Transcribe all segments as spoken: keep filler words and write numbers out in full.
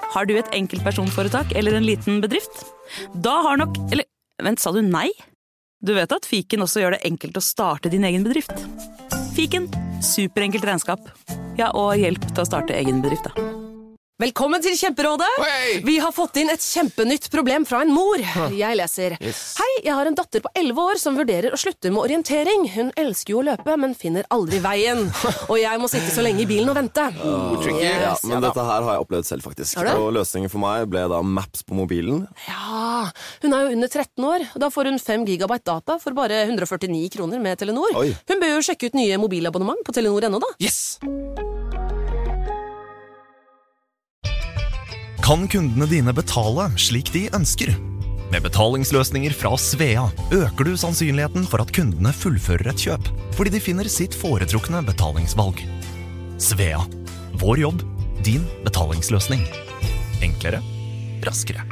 Har du et enkeltpersonforetak eller en liten bedrift? Da har nok... Eller, vent, sa du nei? Du vet at Fiken også gjør det enkelt å starte din egen bedrift. Fiken, superenkelt regnskap. Ja, og hjelp til å starte egen bedrift, da. Velkommen til Kjemperådet. Hey! Vi har fått inn et kjempenytt problem fra en mor. Jeg leser. Yes. Hei, jeg har en datter på elleve år som vurderer å slutte med orientering. Hun elsker jo å løpe, men finner aldri veien. Og jeg må sitte så lenge i bilen og vente. Oh, tricky. Ja, Yes. men dette her har jeg opplevd selv faktisk. Har du? Og løsningen for meg ble da Maps på mobilen. Ja, hun er jo under tretten år. Da får hun fem gigabyte data for bare hundre og førtini kroner med Telenor. Oi. Hun bør jo sjekke ut nye mobilabonnement på Telenor ennå da. Yes! Kan kundene dine betale slik de ønsker? Med betalingsløsninger fra Svea øker du sannsynligheten for at kundene fullfører et kjøp, fordi de finner sitt foretrukne betalingsvalg. Svea. Vår jobb, din betalingsløsning. Enklere, raskere.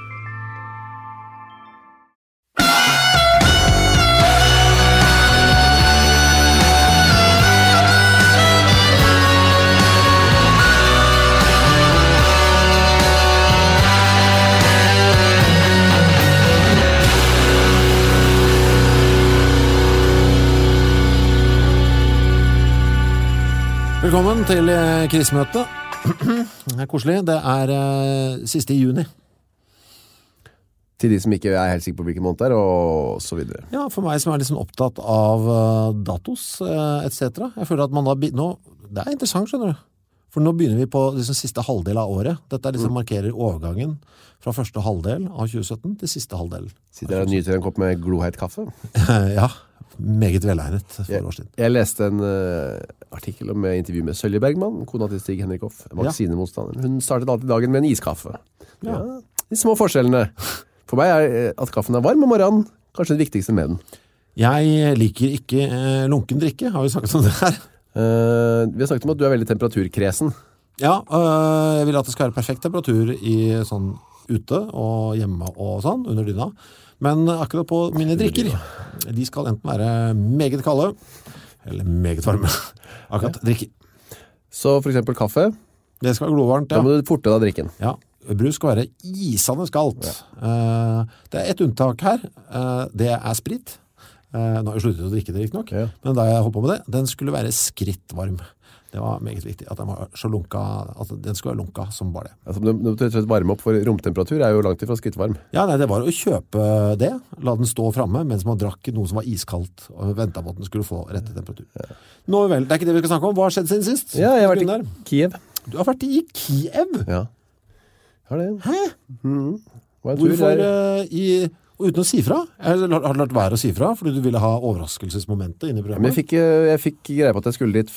Velkommen til krismøte. Det er koselig. Det er uh, siste i juni. Til de som ikke er helt sikre på hvilken måned det er, og så videre. Ja, for meg som er litt sånn opptatt av uh, datos, uh, et cetera. Jeg føler at man da... Nå, det er interessant, skjønner du. For nå begynner vi på liksom, siste halvdel av året. Dette liksom, mm. markerer overgangen fra første halvdel av tjue sytten til siste halvdel. Sitter der og nyter en kopp med gloheit kaffe? Ja, meget velegnet for jeg, år siden. Jeg leste en uh, artikkel om intervju med Sølje Bergman, kona til Stig Henrik Hoff, vaksinemotstander. Hun startet alltid dagen med en iskaffe. Ja. Ja, de små forskjellene. For meg er at kaffen er varm om morgenen kanskje det viktigste med den. Jeg liker ikke uh, lunken drikke, har vi snakket om det her. Uh, vi har snakket om at du er veldig temperaturkresen. Ja, uh, jeg vil at det skal være perfekt temperatur i sånn ute og hjemme og sånn, under dyna. Men akkurat på mine drikker, de skal enten være meget kalde, eller meget varme. Akkurat drikker. Så for eksempel kaffe? Det skal være glovarmt, ja. Da må du forte deg drikken. Ja, brus skal være isende skaldt. Ja. Uh, det er et unntak her. Uh, det er sprit. Uh, nå har jeg sluttet å drikke det, ikke nok. Ja. Men da jeg holdt på med det, den skulle være skrittvarm. Det var meget viktig at den var så lunka, at den skulle være lunka som bare det. Altså, når du tør varme opp for romtemperatur er jo langt ifra skrittvarm. Ja, nei, det var å kjøpe det, la den stå fremme mens man drakk noe som var iskaldt og ventet på at den skulle få rette temperatur. Ja. Nå vel, det er ikke det vi skal snakke om. Hva har skjedd siden sist? Ja, jeg har vært i Kiev. Du har vært i Kiev? Ja. Har det. Hæ? Mm. Hvorfor uh, i... Og uten å si fra? Eller har du lært være å si fra, fordi du ville ha overraskelsesmomentet inne i programmet? Men jeg fikk, jeg fikk greie på at jeg skulle dit...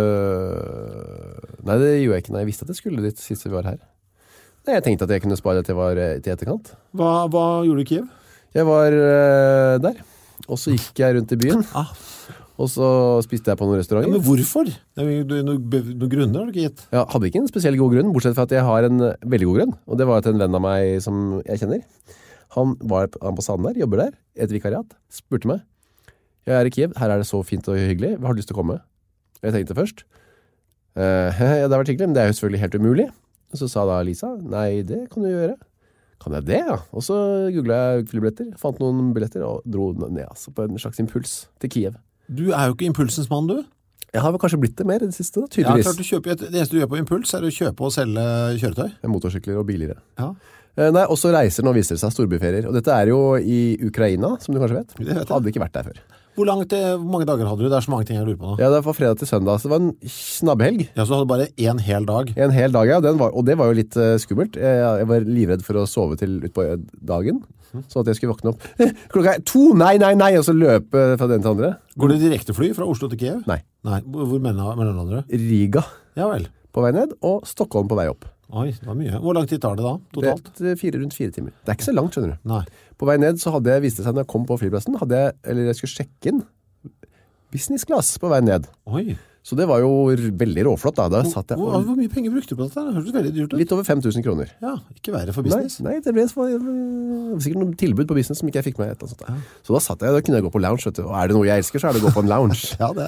Øh... Nei, det gjorde jeg ikke. Nei, jeg visste at jeg skulle dit sist vi var her. Nei, jeg tenkte at jeg kunne spare til jeg var til etterkant. Hva, hva gjorde du i Kiev? Jeg var øh, der. Og så gikk jeg rundt i byen. Ah. Og så spiste jeg på noen restauranter. Ja, men hvorfor? Det er noen noe grunner har du ikke gitt? Ja, hadde ikke en spesiell god grunn, bortsett fra at jeg har en veldig god grunn. Og det var at en venn av meg som jeg kjenner... Han var på ambassaden der, jobber der, et vikariat, spurte meg. Jeg er i Kiev, her er det så fint og hyggelig, hva har du lyst til å komme? Jeg tenkte først, uh, ja, det har vært hyggelig, men det er jo selvfølgelig helt umulig. Og så sa da Lisa, nei, det kan du gjøre. Kan jeg det, ja? Og så googlet jeg flybilletter, fant noen billetter og dro ned altså, på en slags impuls til Kiev. Du er jo ikke impulsens mann, du. Jeg har vel kanskje blitt det mer i det siste, da, tydeligvis. Ja, klart du kjøper, det eneste du gjør på impuls er å kjøpe og selge kjøretøy. Motorsykler og biler, ja. Nei, også reiser nå viser det seg storbyferier. Og dette er jo i Ukraina, som du kanskje vet. Det vet jeg. Hadde ikke vært der før. Hvor, langt, hvor mange dager hadde du? Det er så mange ting jeg lurer på nå. Ja, det var fra fredag til søndag, så det var en snabbehelg. Ja, så du hadde bare en hel dag? En hel dag, ja. Den var, og det var jo litt uh, skummelt. Jeg, jeg var livredd for å sove til ut på dagen, så at jeg skulle våkne opp. Klokka er to! Nei, nei, nei! Og så løpe fra den til andre. Går det direkte fly fra Oslo til Kiev? Nei. Nei. Hvor mellomlander du? Riga. Ja vel. På vei ned, og Stockholm på vei opp. Oi, det var mye. Hvor lang tid tar det da, totalt? Det er fire, rundt fire timer. Det er ikke så langt, skjønner du. Nei. På vei ned så hadde jeg, viste seg når jeg kom på flyplassen, hadde jeg, eller jeg skulle sjekke inn business class på vei ned. Oi. Så det var jo veldig råflott da. Da satt jeg, hvor, hvor mye penger brukte du på dette? Det hørtes veldig dyrt ut. Litt over fem tusen kroner. Ja, ikke verre for business. Nei, nei det ble så, sikkert noen tilbud på business som ikke jeg fikk med. Et eller annet sånt. Ja. Så da satt jeg, da kunne jeg gå på lounge, vet du. Og er det noe jeg elsker, så er det å gå på en lounge. Ja, det er det jo.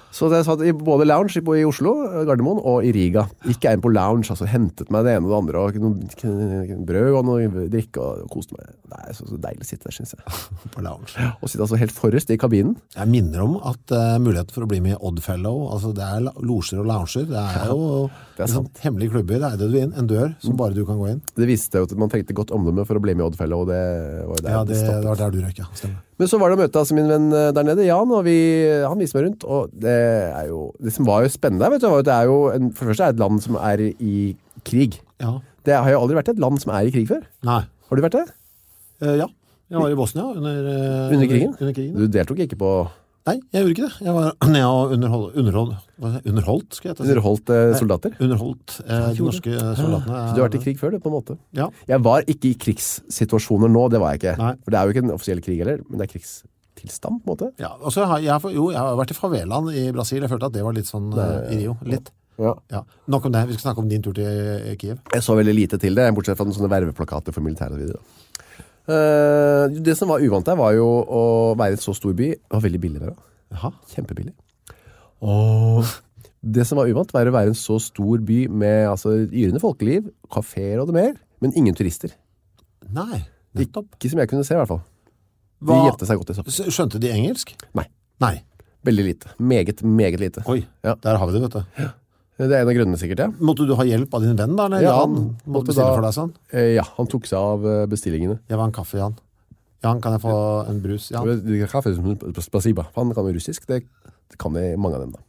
Så jeg satt i både lounge i Oslo, Gardermoen, og i Riga. Gikk jeg inn på lounge, altså hentet meg det ene og det andre, og noe brød og noe drikke, og koste meg. Det er så, så deilig å sitte der, synes jeg. På lounge. Og sitte altså helt forrest i kabinen. Jeg minner om at uh, muligheten for å bli med i Oddfellow, altså det er loger og lounger, det er jo det er sånn hemmelige klubber, det er det du inn, en dør som bare du kan gå inn. Det viste jo at man trengte godt omdømme for å bli med i Oddfellow, og det var der Ja, det, det det var der du røk, ja. Stemmer. Men så var det å møte altså min venn der nede, Jan, og vi, han viste meg rundt, og det er jo, det som var jo spennende der, vet du, var at det er jo, en, for det første er et land som er i krig. Ja. Det har jo aldri vært et land som er i krig før. Nei. Har du vært det? Uh, ja, jeg var i Bosnia under, uh, Under krigen? Under, under krigen. Du deltok ikke på... Nei, jeg gjorde ikke det. Jeg var nede og underhold, underhold, hva er det? underholdt, skal jeg hette. Underholdt eh, soldater? Underholdt eh, de norske soldatene. Så du har vært i krig før, det, på en måte? Ja. Jeg var ikke i krigssituasjoner nå, det var jeg ikke. Nei. For det er jo ikke en offisiell krig heller, men det er krigstilstand, på en måte. Ja, og så har jeg, jo, jeg har vært i favelaen i Brasil. Jeg følte at det var litt sånn uh, i Rio. Litt. Ja. Ja. Nok om det. Vi skal snakke om din tur til Kiev. Jeg så veldig lite til det, bortsett fra noen sånne verveplakater for militæret og videre. Uh, det som var uvant der var jo å være i en så stor by. Det var veldig billig der da. Jaha. Kjempebillig. Og det som var uvant var å være en så stor by med altså, yrende folkeliv, kaféer og det mer, men ingen turister. Nei, nettopp. Ikke som jeg kunne se i hvert fall. De Hva- gjemte seg godt i sopp. Skjønte de engelsk? Nei, Nei. veldig lite. Meget, meget lite. Oi, Ja. der har vi det, vet du. Det er en av grunnene sikkert, ja. Måtte du ha hjelp av din venn da, eller? Ja, Jan han måtte måtte bestille da- for deg sånn? Eh, Ja, han tok seg av eh, bestillingene. Jeg var en kaffe, Jan. Jan, kan jeg få en brus? Jan? Kaffe som spasiba. Han kan jo russisk, det, det kan jeg mange av dem da.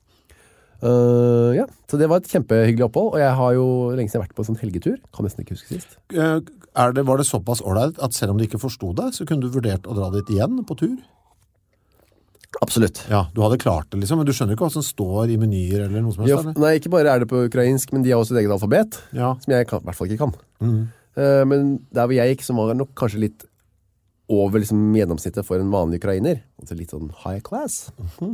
Uh, ja, så det var et kjempehyggelig opphold, og jeg har jo lenge siden vært på en sånn helgetur. Kan nesten ikke huske sist. Eh, Er det, var det såpass ordentlig at selv om du ikke forstod det, så kunne du vurdert å dra dit igjen på tur? Absolutt. Ja, du hadde klart det liksom, men du skjønner ikke hva som står i menyer eller noe som helst, Ja, eller? nei, ikke bare er det på ukrainsk, men de har også et eget alfabet, Ja. som jeg kan, i hvert fall ikke kan. Mhm. Uh, men der hvor jeg gikk, som var nok kanskje litt over liksom, gjennomsnittet for en vanlig ukrainer, altså litt sånn high class,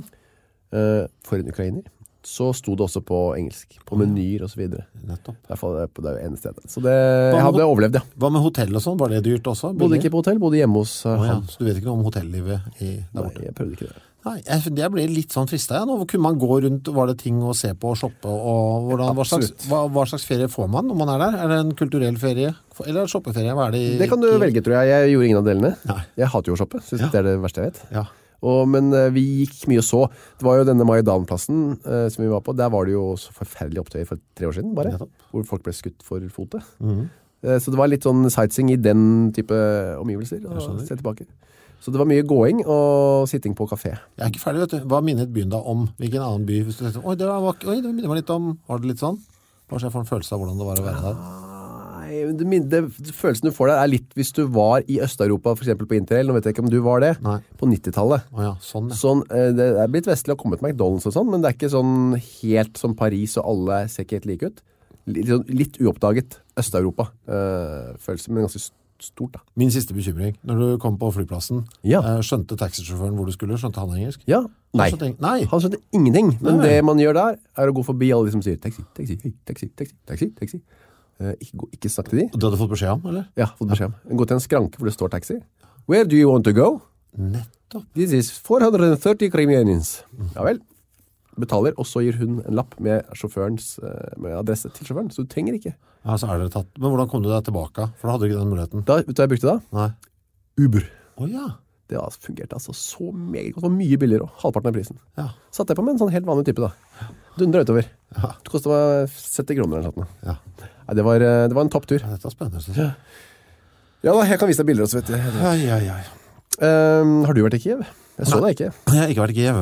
uh, for en ukrainer, så sto det også på engelsk, på menyer og så videre. Nettopp. I hvert fall det på det ene stedet. Så det, jeg hadde overlevd, ja. Hva med hotell og sånn? Var det dyrt også? Bodde ikke på hotell, bodde hjemme hos uh, Å, ja. han. Så du vet ikke noe om hotellivet i der Nei, borte? jeg prøvde ikke det. Nei, jeg, jeg ble litt sånn fristet, ja. Nå kunne man gå rundt, var det ting å se på og shoppe, og hvordan, hva, slags, Absolutt. hva, hva slags ferie får man når man er der? Er det en kulturell ferie? Eller shoppeferie? Hva er det? i- Det kan du velge, tror jeg. Jeg gjorde ingen av delene. Nei. Jeg hater jo å shoppe, synes Ja. det er det verste jeg vet. Ja. Og, men eh, vi gikk mye og så. Det var jo denne Maidan-plassen eh, som vi var på. Der var det jo så forferdelig opptøy for tre år siden, bare. Nettopp. Hvor folk ble skutt for fote. Mhm. Eh, så det var litt sånn sightseeing i den type omgivelser. Jeg Og skjønner. se tilbake. Så det var mye gåing og sitting på kafé. Jeg er ikke ferdig, vet du. Hva minnet byen da om? Hvilken annen by? Hvis du tenkte, oi, det, var, oi, det minner meg litt om. Har du litt sånn? Bare så jeg får en følelse av hvordan det var å være der. Nei, det, min- det, følelsen du får der er litt hvis du var i Øst-Europa, for eksempel på Interrail. Nå vet jeg ikke om du var det. Nei. På nittitallet. Å ja, sånn ja. Sånn, eh, det er blitt vestlig å komme til McDonald's og sånn, men det er ikke sånn helt som Paris, og alle ser ikke helt like ut. Litt, sånn, litt uoppdaget Øst-Europa-følelse, men ganske stort da. Min siste bekymring, når du kom på flyplassen, Ja. eh, skjønte taxisjåføren hvor du skulle? Skjønte han engelsk? Ja, nei. Han skjønte, nei. Han skjønte ingenting, men Nei. det man gjør der er å gå forbi alle de som sier taxi, taxi, hei, taxi, taxi, taxi, taxi. Eh, ikke, gå- ikke snakk til de. Og du hadde fått beskjed om, eller? Ja, fått beskjed om. Gå til en skranke hvor det står taxi. Where do you want to go? Nettopp. This is four hundred thirty Crimeanians. Ja vel. Betaler, og så gir hun en lapp med sjåførens eh, med adresse til sjåføren, så du trenger ikke. Ja, så er det tatt. Men hvordan kom du deg tilbake? For da hadde du ikke den muligheten. Da, vet du hva jeg brukte da? Nei. Uber. Å ja. Det har fungert altså så meget godt. Det var mye billigere, og halvparten av prisen. Ja. Satt jeg på med en sånn helt vanlig type da. Dundra utover. Ja. Det kostet meg sytti kroner eller noe. Ja. Nei, det var, eh, det var en topptur. Ja, dette er spennende. synes jeg. Ja da, jeg kan vise deg bilder også, vet du. Ai, ai, ai. Ehm, har du vært i Kiev? Jeg så deg ikke. Jeg har ikke vært i Kiev.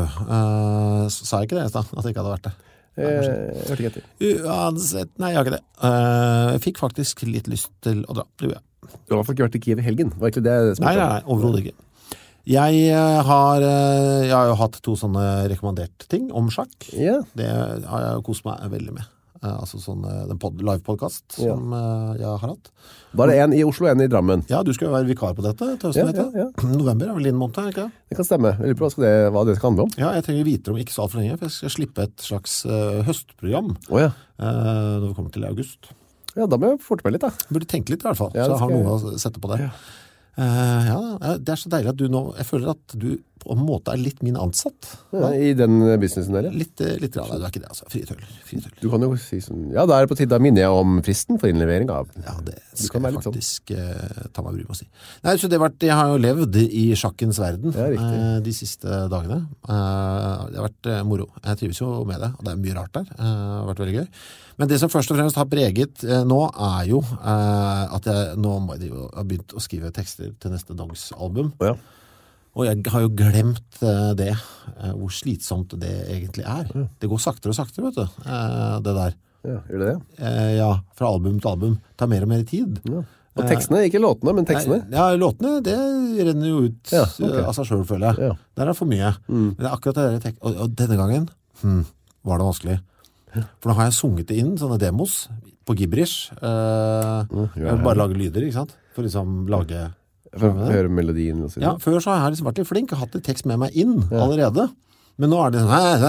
Uh, sa jeg ikke det i stad? At jeg ikke hadde vært det? Eh, Jeg hørte ikke etter. Uansett, nei, jeg har ikke det. Uh, jeg fikk faktisk litt lyst til å dra. Det gjorde jeg. Du har i hvert fall ikke vært i Kiev i helgen. Var ikke det som Nei, nei, nei, overhodet ikke. Jeg eh, har, eh, jeg har jo hatt to sånne rekommenderte ting om sjakk. Ja. Det har jeg jo kost meg veldig med. Eh, altså sånn eh, den pod, live-podcast Ja. som eh, jeg har hatt. Da er det en i Oslo og en i Drammen. Ja, du skal jo være vikar på dette til høsten, Ja, vet jeg. ja, ja. November er vel din måned, ikke det? Det kan stemme. Jeg lurer på hva, skal det, hva det skal handle om. Ja, jeg trenger vite om ikke så alt for lenge, for jeg skal slippe et slags eh, høstprogram Åja. eh, når vi kommer til august. Ja, da må jeg forte meg litt da. Burde tenke litt i hvert fall, Ja, så det jeg har skal noe å sette på det. Uh, ja, det er så deilig at du nå, jeg føler at du på en måte er litt min ansatt. Ja, I den businessen der, ja. Litt, litt ja, nei, du er ikke det, altså. Fritøller. Fritøller. Du kan jo si sånn, ja, da er det på tide, da minner jeg om fristen for innlevering av. Ja, det Du skal kan jeg være litt sånn. faktisk uh, ta meg bry med å si. Nei, så det har vært, jeg har jo levd i sjakkens verden Ja, riktig. uh, de siste dagene. Uh, det har vært uh, moro. Jeg trives jo med det, og det er mye rart der. Uh, det har vært veldig gøy. Men det som først og fremst har preget uh, nå er jo uh, at jeg nå må jeg jo ha begynt å skrive tekster til neste Dogs album. Ja. Og jeg har jo glemt uh, det, uh, hvor slitsomt det egentlig er. Ja. Det går saktere og saktere, vet du, uh, det der. Ja, gjør det det? Uh, ja, fra album til album. Det tar mer og mer tid. Ja. Og tekstene, ikke låtene, men tekstene. Nei, ja, låtene, det renner jo ut Ja, ok. uh, av seg selv, føler jeg. Ja. Der er for mye. Mm. Men det er akkurat det der tek- og, og denne gangen hmm, var det vanskelig. For nå har jeg sunget det inn, sånne demos, på gibberish. Uh, Mm, ja, jeg vil bare lage lyder, ikke sant? For liksom lage... For å høre melodien og så Ja, videre. før så har jeg liksom vært litt flink og hatt litt tekst med meg inn allerede. Men nå er det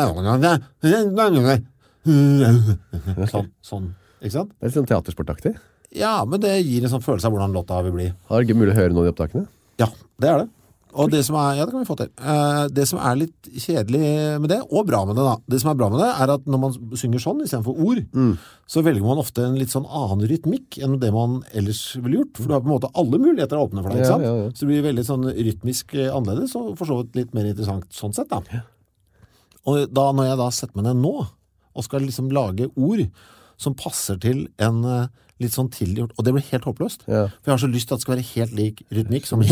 sånn, sånn, sånn, ikke sant? Det er litt sånn teatersportaktig. Ja, men det gir en sånn følelse av hvordan låta vil bli. Har det ikke mulig å høre noen av de opptakene? Ja, det er det. Og det som er, ja, det kan vi få til. Eh, det som er litt kjedelig med det, og bra med det da, det som er bra med det er at når man synger sånn i stedet for ord, Mm. så velger man ofte en litt sånn annen rytmikk enn det man ellers ville gjort, for du har på en måte alle muligheter å åpne for deg, ikke Ja, sant? ja, ja. Så det blir veldig sånn rytmisk eh, annerledes, og for så vidt litt mer interessant sånn sett da. Og da, når jeg da setter meg ned nå, og skal liksom lage ord som passer til en eh, litt sånn tilgjort, og det blir helt håpløst. Ja. For jeg har så lyst til at det skal være helt lik rytmikk som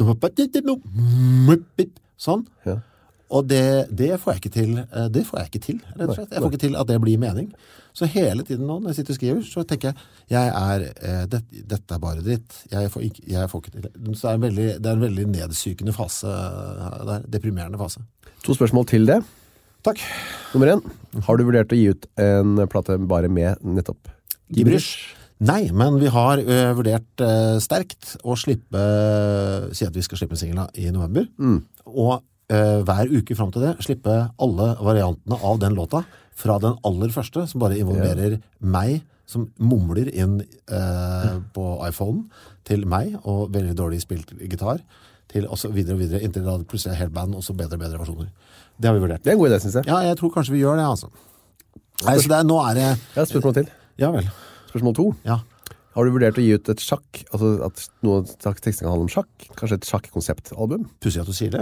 sånn. Ja. Og det, det får jeg ikke til, eh, det får jeg ikke til, rett og slett. Jeg får ikke til at det blir mening. Så hele tiden nå, når jeg sitter og skriver, så tenker jeg, jeg er, eh, det, dette er bare dritt. Jeg får ikke, jeg får ikke til. Så det er en veldig, det er en veldig nedsykende fase der, deprimerende fase. To spørsmål til det. Takk. Nummer en, har du vurdert å gi ut en plate bare med nettopp Gibberish? Nei, men vi har ø, vurdert ø, sterkt å slippe, si at vi skal slippe en single i november, Mm. og ø, hver uke frem til det slippe alle variantene av den låta fra den aller første, som bare involverer meg, som mumler inn ø, på iPhonen, til meg, og veldig dårlig spilt gitar, til og så videre og videre, inntil da plutselig er helt band, og så bedre og bedre versjoner. Det har vi vurdert. Det er en god idé, synes jeg. Ja, jeg tror kanskje vi gjør det, altså. Nei, så det er, nå er det... Jeg har et spørsmål til. Ja vel. Spørsmål to. Ja. Har du vurdert å gi ut et sjakk, altså at noen tekster kan handle om sjakk? Kanskje et sjakk-konseptalbum? Pussig at du sier det.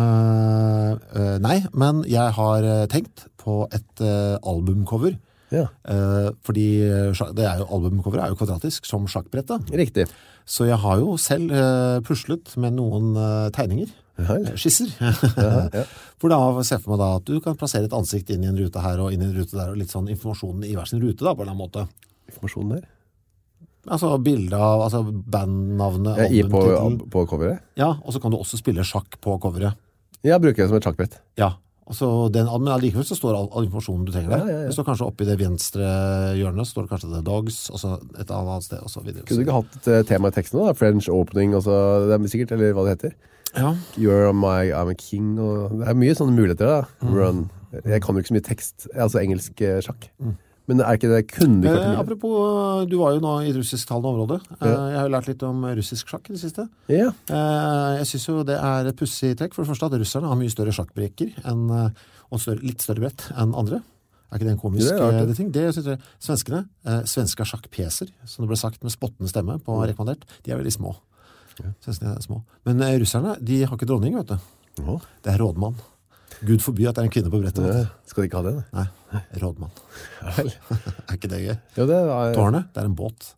Uh, uh, nei, men jeg har uh, tenkt på et uh, albumcover. Ja, Uh, fordi sjakk- det er jo, albumcoveret er jo kvadratisk som sjakkbrettet. riktig. Så jeg har jo selv uh, puslet med noen uh, tegninger. Ja, uh, Skisser. ja. For da ser jeg for meg da at du kan plassere et ansikt inn i en rute her og inn i en rute der, og litt sånn informasjonen i hver sin rute da, på en eller annen måte. Informasjon der. Altså bilder av altså bandnavnet, Ja, i på, albumtitlen. på coveret. Ja, og så kan du også spille sjakk på coveret. Jeg bruker det som et sjakkbrett. Ja, og så den, men allikevel så står all, all informasjonen du trenger der. Ja, ja, ja. Det står kanskje oppe i det venstre hjørnet, står det kanskje The Dogs, og så et annet sted, og så videre. Kunne du ikke hatt et eh, tema i teksten da? French opening, og så, det er sikkert, eller hva det heter. Ja, You're my, I'm a king, og det er mye sånne muligheter da. Mm. Run. Jeg kan jo ikke så mye tekst, altså engelsk eh, sjakk. Men er ikke det, kunne det ikke eh, vært mulig? apropos, du var jo nå i et russisktalende område. Eh, Ja. Jeg har jo lært litt om russisk sjakk i det siste. Ja, Eh, jeg synes jo det er et pussig trekk, for det første at russerne har mye større sjakkbrekker, enn, eh, og større, litt større brett enn andre. Er ikke det en komisk Det er rart, eh, det. ting? Det synes jeg, svenskene, eh, svenska sjakkpeser, som det ble sagt med spottende stemme på rekommandert, de er veldig små. Svenskene er små. Men eh, russerne, de har ikke dronning, vet du. Å, Det er rådmann. Gud forby at det er en kvinne på brettet. det, vet skal de ikke ha det? du. Nei, rådmann. Ja, vel. Er ikke det gøy? Jo, det er, Tårnet, det er en båt.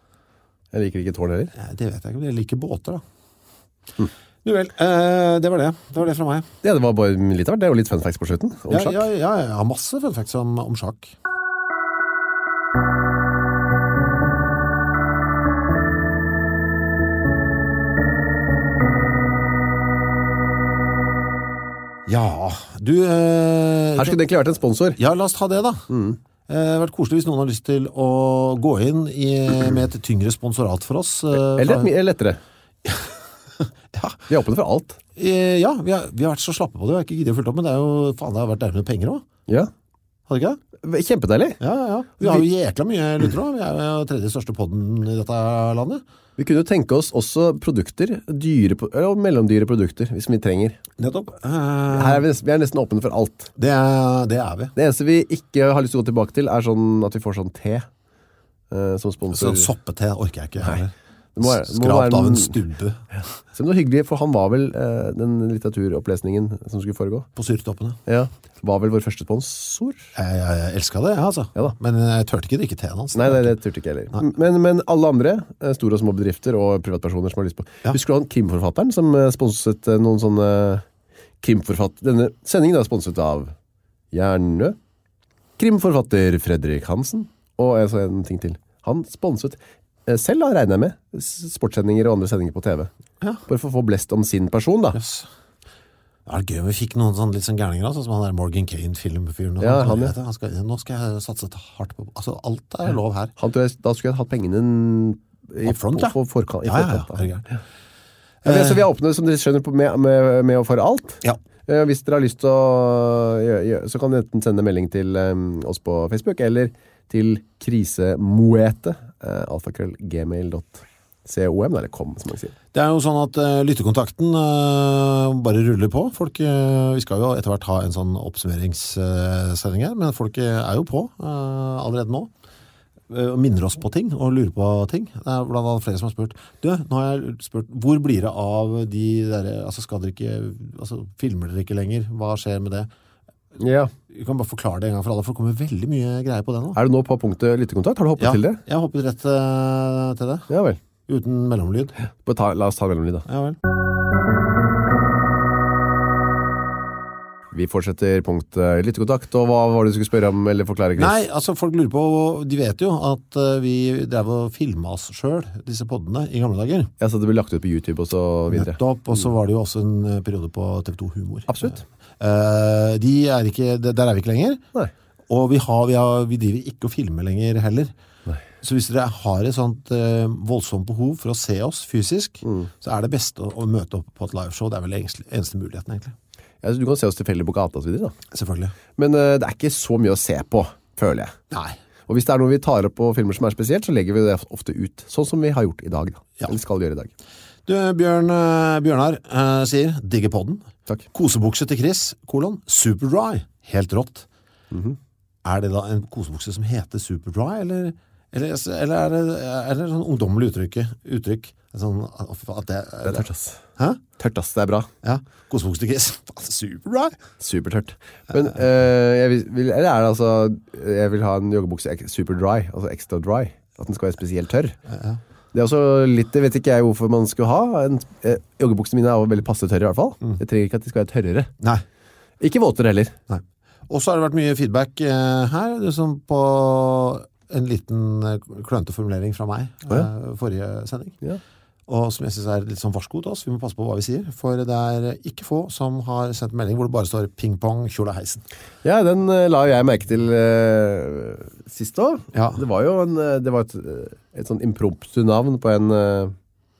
jeg liker ikke tårn heller. Ja, det vet jeg ikke, men jeg liker båter da. Nu vel, eh, det var det. Det var det fra meg. Ja, det var bare litt av hvert. Det er jo litt fun facts på slutten, om Ja, sjakk. ja, ja, jeg har masse fun facts om, om sjakk. Ja, du... Eh, Her skulle det egentlig vært en sponsor. Ja, la oss ta det da. Mm. Eh, Det har vært koselig hvis noen har lyst til å gå inn i, med et tyngre sponsorat for oss. eh, Eller fra- et mye lettere. Ja. Vi er åpne for alt. Eh, Ja, vi har, vi har vært så slappe på det. Vi har ikke giddet å følge opp, men det er jo, faen, det har vært der med penger også. Ja. Hadde ikke det? Kjempedeilig. Ja, ja, ja. Vi har jo jækla mye lyttere også. Vi er jo tredje største podden i dette landet. Vi kunne jo tenke oss også produkter, dyre, eller mellomdyre produkter, hvis vi trenger. Nettopp. Uh, Her er vi, nesten, vi er nesten åpne for alt. Det er, det er vi. Det eneste vi ikke har lyst til å gå tilbake til, er sånn at vi får sånn te uh, som sponsor. Sånn soppete orker jeg ikke. Nei. Det må, det må Skrapt være av en stubbe. Ja. Så det var hyggelig, for han var vel uh, den litteraturopplesningen som skulle foregå. På syretoppene. Ja, var vel vår første sponsor. Jeg, jeg, jeg elsket det, ja, altså. Ja da. Men jeg tørte ikke drikke teen hans. Nei, det, det turte ikke heller. Men, men alle andre, store og små bedrifter og privatpersoner som har lyst på. Ja. Husker du han krimforfatteren som sponset noen sånne krimforfatt... Denne sendingen er sponset av Jernø, krimforfatter Fredrik Hansen, og jeg så en ting til. Han sponset selv, da, regner jeg med, sportsendinger og andre sendinger på T V. Ja. Bare for å få blest om sin person, da. Yes. Det er gøy, vi fikk noen sånn, litt sånn gærninger, altså, som han der Morgan Cain-filmfyren. Ja, han, ja. Han skal, nå skal jeg satse hardt på... Altså, alt er lov her. Han tror jeg, da skulle jeg hatt pengene i, Up front, ja. på, for, forkant, i Ja, ja, forkant. ja. Ja. Ja, men, så vi er åpne, som dere skjønner, på, med, med, med å få alt. Ja. Eh, Hvis dere har lyst til å gjøre, gjøre, så kan dere enten sende melding til um, oss på Facebook, eller til krisemoete, uh, alfakrøll, gmail dot com, eller kom, som man sier. Det er jo sånn at uh, lyttekontakten uh, bare ruller på. Folk, uh, vi skal jo etter hvert ha en sånn oppsummeringssending her, men folk uh, er jo på uh, allerede nå. Uh, og minner oss på ting, og lurer på ting. Det er blant annet flere som har spurt, du, nå har jeg spurt, hvor blir det av de der, altså skal dere ikke, altså filmer dere ikke lenger? Hva skjer med det? Ja. Vi kan bare forklare det en gang for alle, for det kommer veldig mye greier på det nå. Er du nå på punktet lyttekontakt? Har du hoppet Ja, til det? jeg hoppet rett uh, til det, Ja vel. uten mellomlyd. Bare ta, la oss ta mellomlyd da. Ja vel. Vi fortsetter punkt uh, lyttekontakt, og hva var det du skulle spørre om, eller forklare, Chris? Nei, altså folk lurer på, de vet jo at uh, vi drev og filmet oss selv, disse poddene, i gamle dager. Ja, så det ble lagt ut på YouTube og så videre. Nettopp, og så var det jo også en uh, periode på T V to Humor. Absolutt. Uh, de er ikke, der er vi ikke lenger. Nei. Og vi, har, vi, har, vi driver ikke å filme lenger heller. Nei. Så hvis dere har et sånt uh, voldsomt behov for å se oss fysisk, mm. så er det beste å, å møte opp på et liveshow. Det er vel eneste, eneste muligheten egentlig. Ja, så du kan se oss tilfeldig på gata og så videre da. Selvfølgelig. Men uh, det er ikke så mye å se på, føler jeg. Nei. Og hvis det er noe vi tar opp på filmer som er spesielt, så legger vi det ofte ut, sånn som vi har gjort i dag da. Ja. Eller skal gjøre i dag. Du, Bjørn, uh, Bjørnar uh, sier, digger podden. Takk. Kosebukse til Chris, kolon, super dry. Helt rått. Mhm. Er det da en kosebukse som heter super dry, eller, eller, eller er, det, er det sånn ungdommelig uttrykk? uttrykk? Sånn, at det, Det er tørt, ass. Hæ? Tørt, ass. Det er bra. Ja, kosebukse til Chris. Super dry. Supertørt. Men uh, jeg vil, vil, eller er det altså, jeg vil ha en joggebukse ek- super dry, altså extra dry. At den skal være spesielt tørr. Ja. Det er også litt, det vet ikke jeg hvorfor man skal ha. En, eh, joggebuksene mine er jo veldig passe tørre i hvert fall. Mm. Jeg trenger ikke at de skal være tørrere. Nei. Ikke våtere heller. Nei. Og så har det vært mye feedback eh, her, det er som på en liten eh, klønete formulering fra meg Oh, ja. eh, forrige sending. Ja. Og som jeg synes er litt sånn varsko til oss, vi må passe på hva vi sier, for det er ikke få som har sendt melding hvor det bare står ping-pong, kjola heisen. Ja, den uh, la jeg merke til uh, sist da. Ja. Det var jo en, uh, det var et, uh, et sånn impromptu-navn på en... Uh,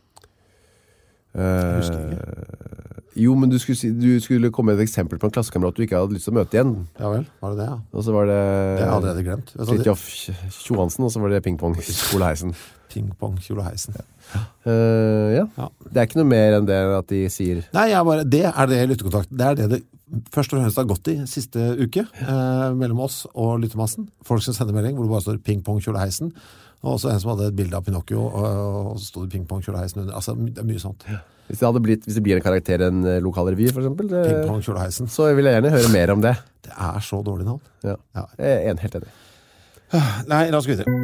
uh, jo, men du skulle, si, du skulle komme med et eksempel på en klassekamerat du ikke hadde lyst til å møte igjen. Ja vel, var det det, ja? Og så var det... Det har jeg allerede glemt. Vet du, det- Fridtjof Johansen, og så var det ping-pong, kjola heisen. Ping-pong, kjola heisen. Uh, ja. Ja. Det er ikke noe mer enn det at de sier... Nei, jeg bare, det er det lyttekontakt. Det er det det først og fremst har gått i siste uke, eh, mellom oss og lyttemassen. Folk som sender melding, hvor det bare står ping-pong, kjola heisen. Og også en som hadde et bilde av Pinocchio, og, og så stod det ping-pong, kjola heisen under. Altså, det er mye sånt. Hvis det, hadde blitt, hvis det blir en karakter i en uh, lokal revy, for eksempel, det, Ping-pong, kjola heisen. så vil jeg gjerne høre mer om det. Det er så dårlig navn. Ja. Ja. Jeg er en, helt enig. Nei, la oss gå videre.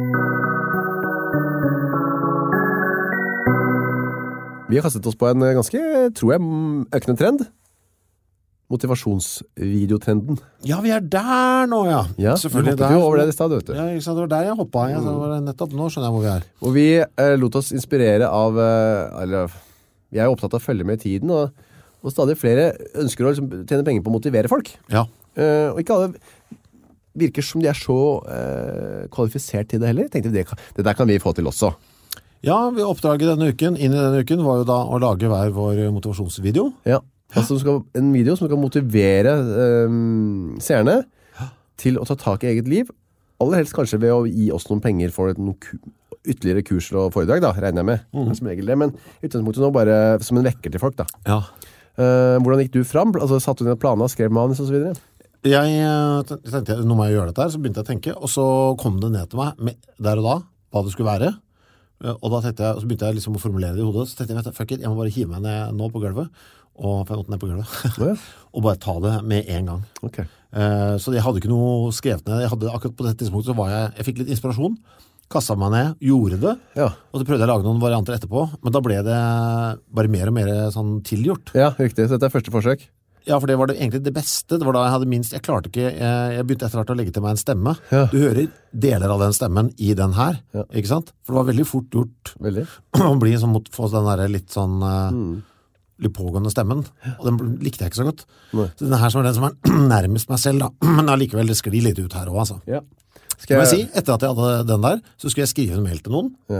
Vi har kastet oss på en uh, ganske, tror jeg, økende trend. Motivasjonsvideotrenden. Ja, vi er der nå, ja. Ja, vi Selvfølgelig. hoppet jo over det i stedet, vet du. Ja, ikke sant, det var der jeg hoppet. Ja, så var det nettopp, nå skjønner jeg hvor vi er. Og vi uh, lot oss inspirere av, uh, eller vi er jo opptatt av å følge med i tiden, og, og stadig flere ønsker å liksom, tjene penger på å motivere folk. Ja. Uh, og ikke alle virker som de er så uh, kvalifisert til det heller. Tenkte vi, det, kan- det der kan vi få til også. Ja, vi oppdraget denne uken, inn i denne uken, var jo da å lage hver vår motivasjonsvideo. Ja. Altså, som skal, en video som kan motivere um, seerne til å ta tak i eget liv, aller helst kanskje ved å gi oss noen penger for noen ku- ytterligere kurser og foredrag, da, regner jeg med. Mm. Som regel det, men i utgangspunktet nå bare som en vekker til folk, da. Ja. Uh, hvordan gikk du fram? Altså, satt du ned planer, skrev manus og så videre? Jeg uh, tenkte, nå må jeg gjøre dette her, så begynte jeg å tenke, og så kom det ned til meg, med, der og da, hva det skulle være. Uh, og da tenkte jeg, og så begynte jeg liksom å formulere det i hodet, så tenkte jeg, vet du, fuck it, jeg må bare hive meg ned nå på gulvet, og for jeg måtte ned på gulvet, oh, ja. og bare ta det med en gang. Ok. Uh, så jeg hadde ikke noe skrevet ned, jeg hadde akkurat på dette tidspunktet, så var jeg, jeg fikk litt inspirasjon, kastet meg ned, gjorde det, Ja. og så prøvde jeg å lage noen varianter etterpå, men da ble det bare mer og mer sånn tilgjort. Ja, riktig. Så dette er første forsøk. Ja, for det var det egentlig det beste. Det var da jeg hadde minst, jeg klarte ikke, jeg, jeg begynte etter hvert å legge til meg en stemme. Ja. Du hører deler av den stemmen i den her, Ja. ikke sant? For det var veldig fort gjort Veldig. å bli sånn mot, få den der litt sånn, Mm. litt pågående stemmen, og den likte jeg ikke så godt. Nei. Så den her som er den som er nærmest meg selv da, men allikevel det sklir litt ut her også, altså. Ja. Skal jeg si, etter at jeg hadde den der, så skulle jeg skrive en mail til noen, Ja.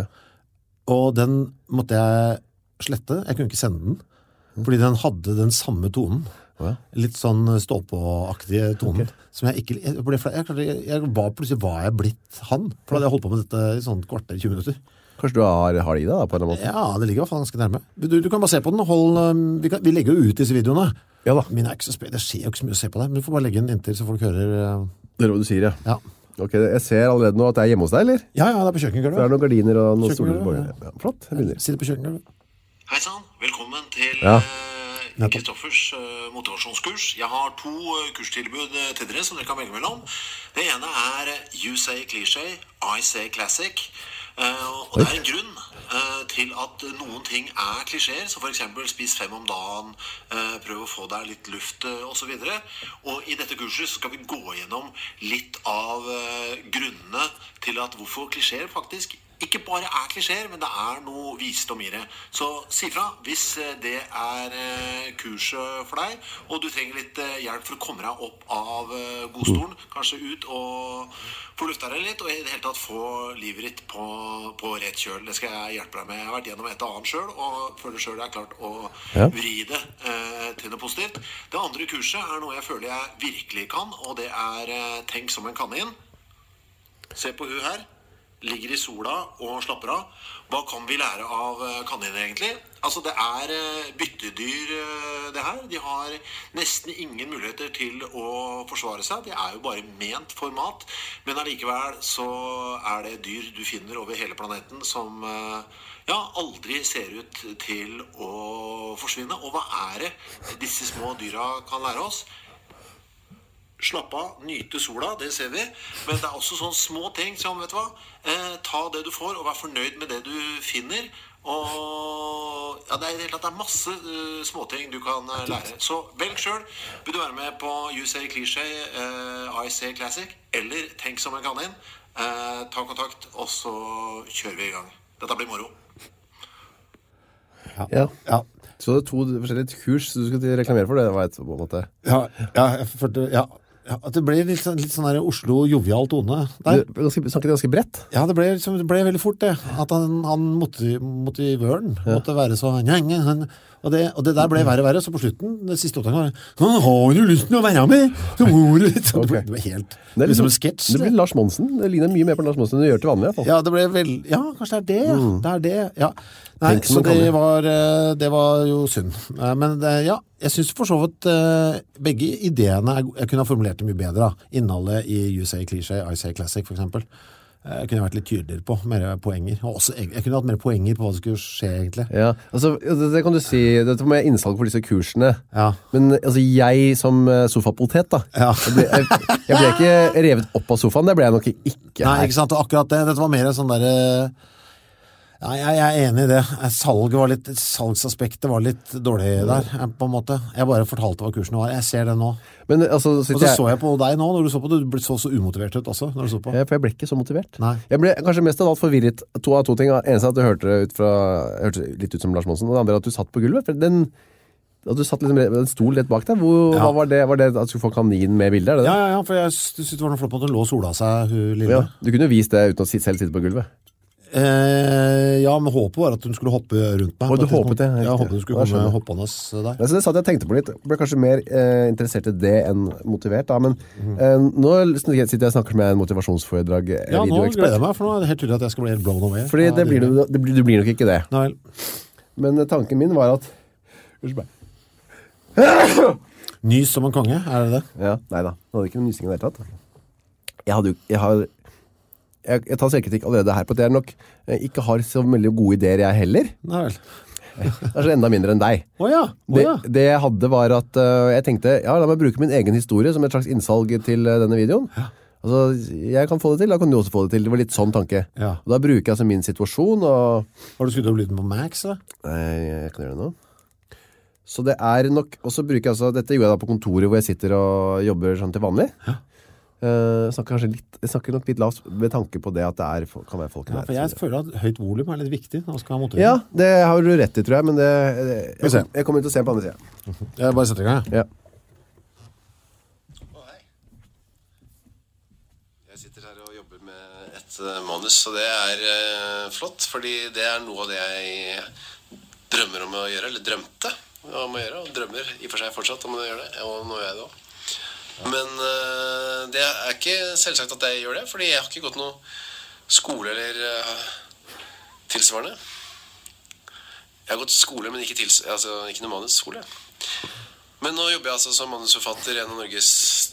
og den måtte jeg slette. Jeg kunne ikke sende den, fordi den hadde den samme tonen. Ja. Litt sånn stå-på-aktige tonen. Ok. Som jeg ikke... Jeg, ble, jeg, jeg, jeg var plutselig var jeg blitt han. For da hadde jeg holdt på med dette i sånn kvarter, tjue minutter. Kanskje du har, har det i deg da, på en eller annen måte? Ja, det ligger i hvert fall ganske nærme. Du, du kan bare se på den. Hold, um, vi, kan, vi legger jo ut disse videoene. Ja da. Min er ikke så spe- det skjer jo ikke så mye å se på det, men du får bare legge den inntil så folk hører... Uh, Det er hva du sier, ja. ja. Ok, jeg ser allerede nå at det er hjemme hos deg, eller? ja, ja, det er på For det kjøkkengulvet. er noen gardiner og noen stoler. Kjøkkengulvet, Ja. Ja, flott, jeg begynner. Sitter på kjøkkengulvet. Hei sann, velkommen til Ja. eh, Kristoffers eh, motivasjonskurs. Jeg har to eh, kurstilbud eh, til dere som dere kan velge mellom. Det ene er eh, You Say Cliché, I Say Classic. Eh, og det er en grunn eh, til at noen ting er klisjeer, så for eksempel spis fem om dagen, eh, prøv å få deg litt luft eh, og så videre. Og i dette kurset så skal vi gå gjennom litt av eh, grunnene til at hvorfor klisjeer faktisk ikke bare er klisjeer, men det er noe visdom i det. Så si fra hvis eh, det er eh, kurset for deg, og du trenger litt eh, hjelp for å komme deg opp av eh, godstolen, kanskje ut og få lufta deg litt, og i det hele tatt få livet ditt på, på rett kjøl. Det skal jeg hjelpe deg med. Jeg har vært gjennom et og annet selv, og føler selv jeg er klart å Ja. vri det eh, til noe positivt. Det andre kurset er noe jeg føler jeg virkelig kan, og det er eh, Tenk som en kanin. Se på hun her. Ligger i sola og slapper av. Hva kan vi lære av eh, kaniner egentlig? Altså det er eh, byttedyr eh, det her. De har nesten ingen muligheter til å forsvare seg. De er jo bare ment for mat. Men allikevel så er det dyr du finner over hele planeten som eh, ja, aldri ser ut til å forsvinne. Og hva er det disse små dyra kan lære oss? Slapp av, nyte sola, det ser vi. Men det er også sånne små ting som, vet du hva, eh, ta det du får, og vær fornøyd med det du finner. Og ja, det er i det hele tatt det er masse uh, småting du kan uh, lære. Så velg selv. Vil du være med på You Say Cliché, uh, I Say Classic, eller Tenk som en kanin, uh, ta kontakt, og så kjører vi i gang. Dette blir moro. Ja. Ja. Så det er to forskjellige kurs du skal reklamere for, det var et på en måte. Ja, ja, jeg følte, ja, ja, at det ble litt, sånn- litt sånn der Oslo-jovial tone der. Du ganske, snakket ganske bredt. Ja, det ble, liksom, det ble veldig fort det. At han, han motiv, motivøren måtte være så... Ja, ja, han, og, det, og det der ble verre og verre, så på slutten, det siste opptaket var det, «Han har jo lyst til å være med!» Så var det, litt, sånn, det, ble, det ble helt... Det er liksom liksom en sketsj. Det blir Lars Monsen. Det ligner mye mer på Lars Monsen enn det gjør til vanlig, i hvert fall. Ja, det ble vel... Ja, kanskje det er det, ja. Mm. Det er det, ja. Nei, Tenk som så en kanin. det var, eh, det var jo synd. Eh, Men det, ja, jeg synes for så vidt eh, begge ideene, er go- jeg kunne ha formulert det mye bedre da. Innholdet i You Say Cliché, I Say Classic for eksempel. Eh, Jeg kunne vært litt tydeligere på, mer poenger. Og også, jeg kunne hatt mer poenger på hva det skulle skje egentlig. Ja, altså, det, det kan du si, dette med innsalg for disse kursene. Ja. Men altså, jeg som eh, sofapotet da, Ja. jeg, ble, jeg, jeg ble ikke revet opp av sofaen, det ble jeg nok ikke Nei, her. ikke sant, og akkurat det, dette var mer en sånn der ja, jeg, jeg er enig i det. Salget var litt, salgsaspektet var litt dårlig der, eh, på en måte. Jeg bare fortalte hva kursen var. Jeg ser det nå. Men altså, Og sitter så jeg, så jeg på deg nå, når du så på det, du ble så, så umotivert ut også, når du så på. Ja, for jeg ble ikke så motivert. Nei. Jeg ble kanskje mest av alt forvirret. To av to ting. Eneste er at du hørte det ut fra, hørte litt ut som Lars Monsen, og det andre er at du satt på gulvet. For den, at du satt liksom med en stol rett bak deg. Hvor, Ja. hva var det? Var det at du skulle få kanin med bilder? Er det Ja, det? ja, ja, for jeg synes det var noe flott på at hun lå og sola seg, hun lille. Ja. Du kunne jo vist det uten å sitte- selv sitte på gulvet. Eh, ja, men håpet var at hun skulle hoppe rundt meg. Og du håpet det? Ja, jeg håpet hun skulle komme hoppende der. Ja, så det satt jeg tenkte på litt. Jeg ble kanskje mer eh, interessert i det enn motivert, da. Men mm. eh, nå sitter jeg og snakker med en motivasjonsforedrag eh, Ja, nå gleder jeg meg, for nå er det helt tydelig at jeg skal bli helt blown away. Fordi det blir, du, det blir, du blir nok ikke det. Nei. Men tanken min var at Nys som en konge, er det det? Ja, neida. Det hadde ikke noen nysing i det hele tatt. Jeg hadde jo, jeg har jeg, jeg tar selvkritikk allerede her på at jeg nok jeg ikke har så veldig gode ideer jeg heller. Nei vel. Det er så enda mindre enn deg. Åja, åja. Det, det jeg hadde var at uh, jeg tenkte, ja, la meg bruke min egen historie som et slags innsalg til uh, denne videoen. Ja. Altså, jeg kan få det til, da kan du også få det til. Det var litt sånn tanke. Ja. Og da bruker jeg altså min situasjon og... Har du skrudd opp lyden på Max, eller? Nei, jeg kan gjøre det nå. Så det er nok, og så bruker jeg altså, dette gjør jeg da på kontoret hvor jeg sitter og jobber sånn til vanlig. Ja. Uh, jeg, snakker litt, jeg snakker nok litt lavt med tanke på det at det er, kan være folk ja, der. For jeg føler at høyt volum er litt viktig når man skal ha motivering. Ja, det har du rett i, tror jeg, men det, det, jeg, kom, jeg kommer til å se på andre siden. Jeg bare setter i gang, ja. Oh, hei. Jeg sitter her og jobber med et uh, manus, og det er uh, flott, fordi det er noe av det jeg drømmer om å gjøre, eller drømte. Om å gjøre, og drømmer i for seg fortsatt om å gjøre det, og nå gjør jeg det også. Men uh, det er ikke selvsagt at jeg gjør det, fordi jeg har ikke gått noe skole eller uh, tilsvarende. Jeg har gått skole, men ikke, tils altså, ikke noe manusskole. Men nå jobber jeg altså som manusforfatter i en av Norges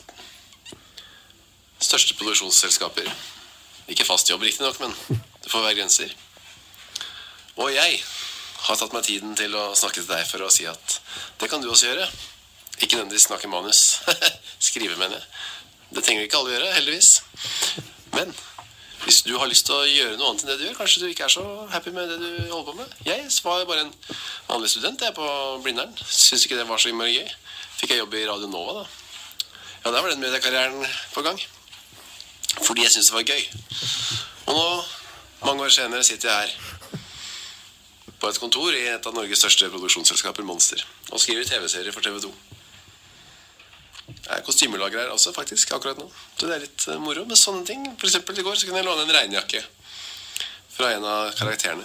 største produksjonsselskaper. Ikke fast jobb riktig nok, men det får være grenser. Og jeg har tatt meg tiden til å snakke til deg for å si at det kan du også gjøre. Ikke nødvendigvis snakke manus. Skrive, mener jeg. Det trenger ikke alle gjøre, heldigvis. Men hvis du har lyst til å gjøre noe annet enn det du gjør, kanskje du ikke er så happy med det du holder på med. Jeg var bare en vanlig student jeg på Blindern. Synes ikke det var så mye gøy. Fikk jeg jobb i Radio Nova da. Ja, der var den mediekarrieren på gang. Fordi jeg synes det var gøy. Og nå, mange år senere, sitter jeg her på et kontor i et av Norges største produksjonsselskaper, Monster, og skriver tv-serier for T V to. Jeg er kostymelager her også, faktisk, akkurat nå. Så det er litt uh, moro med sånne ting. For eksempel i går så kunne jeg låne en regnjakke fra en av karakterene.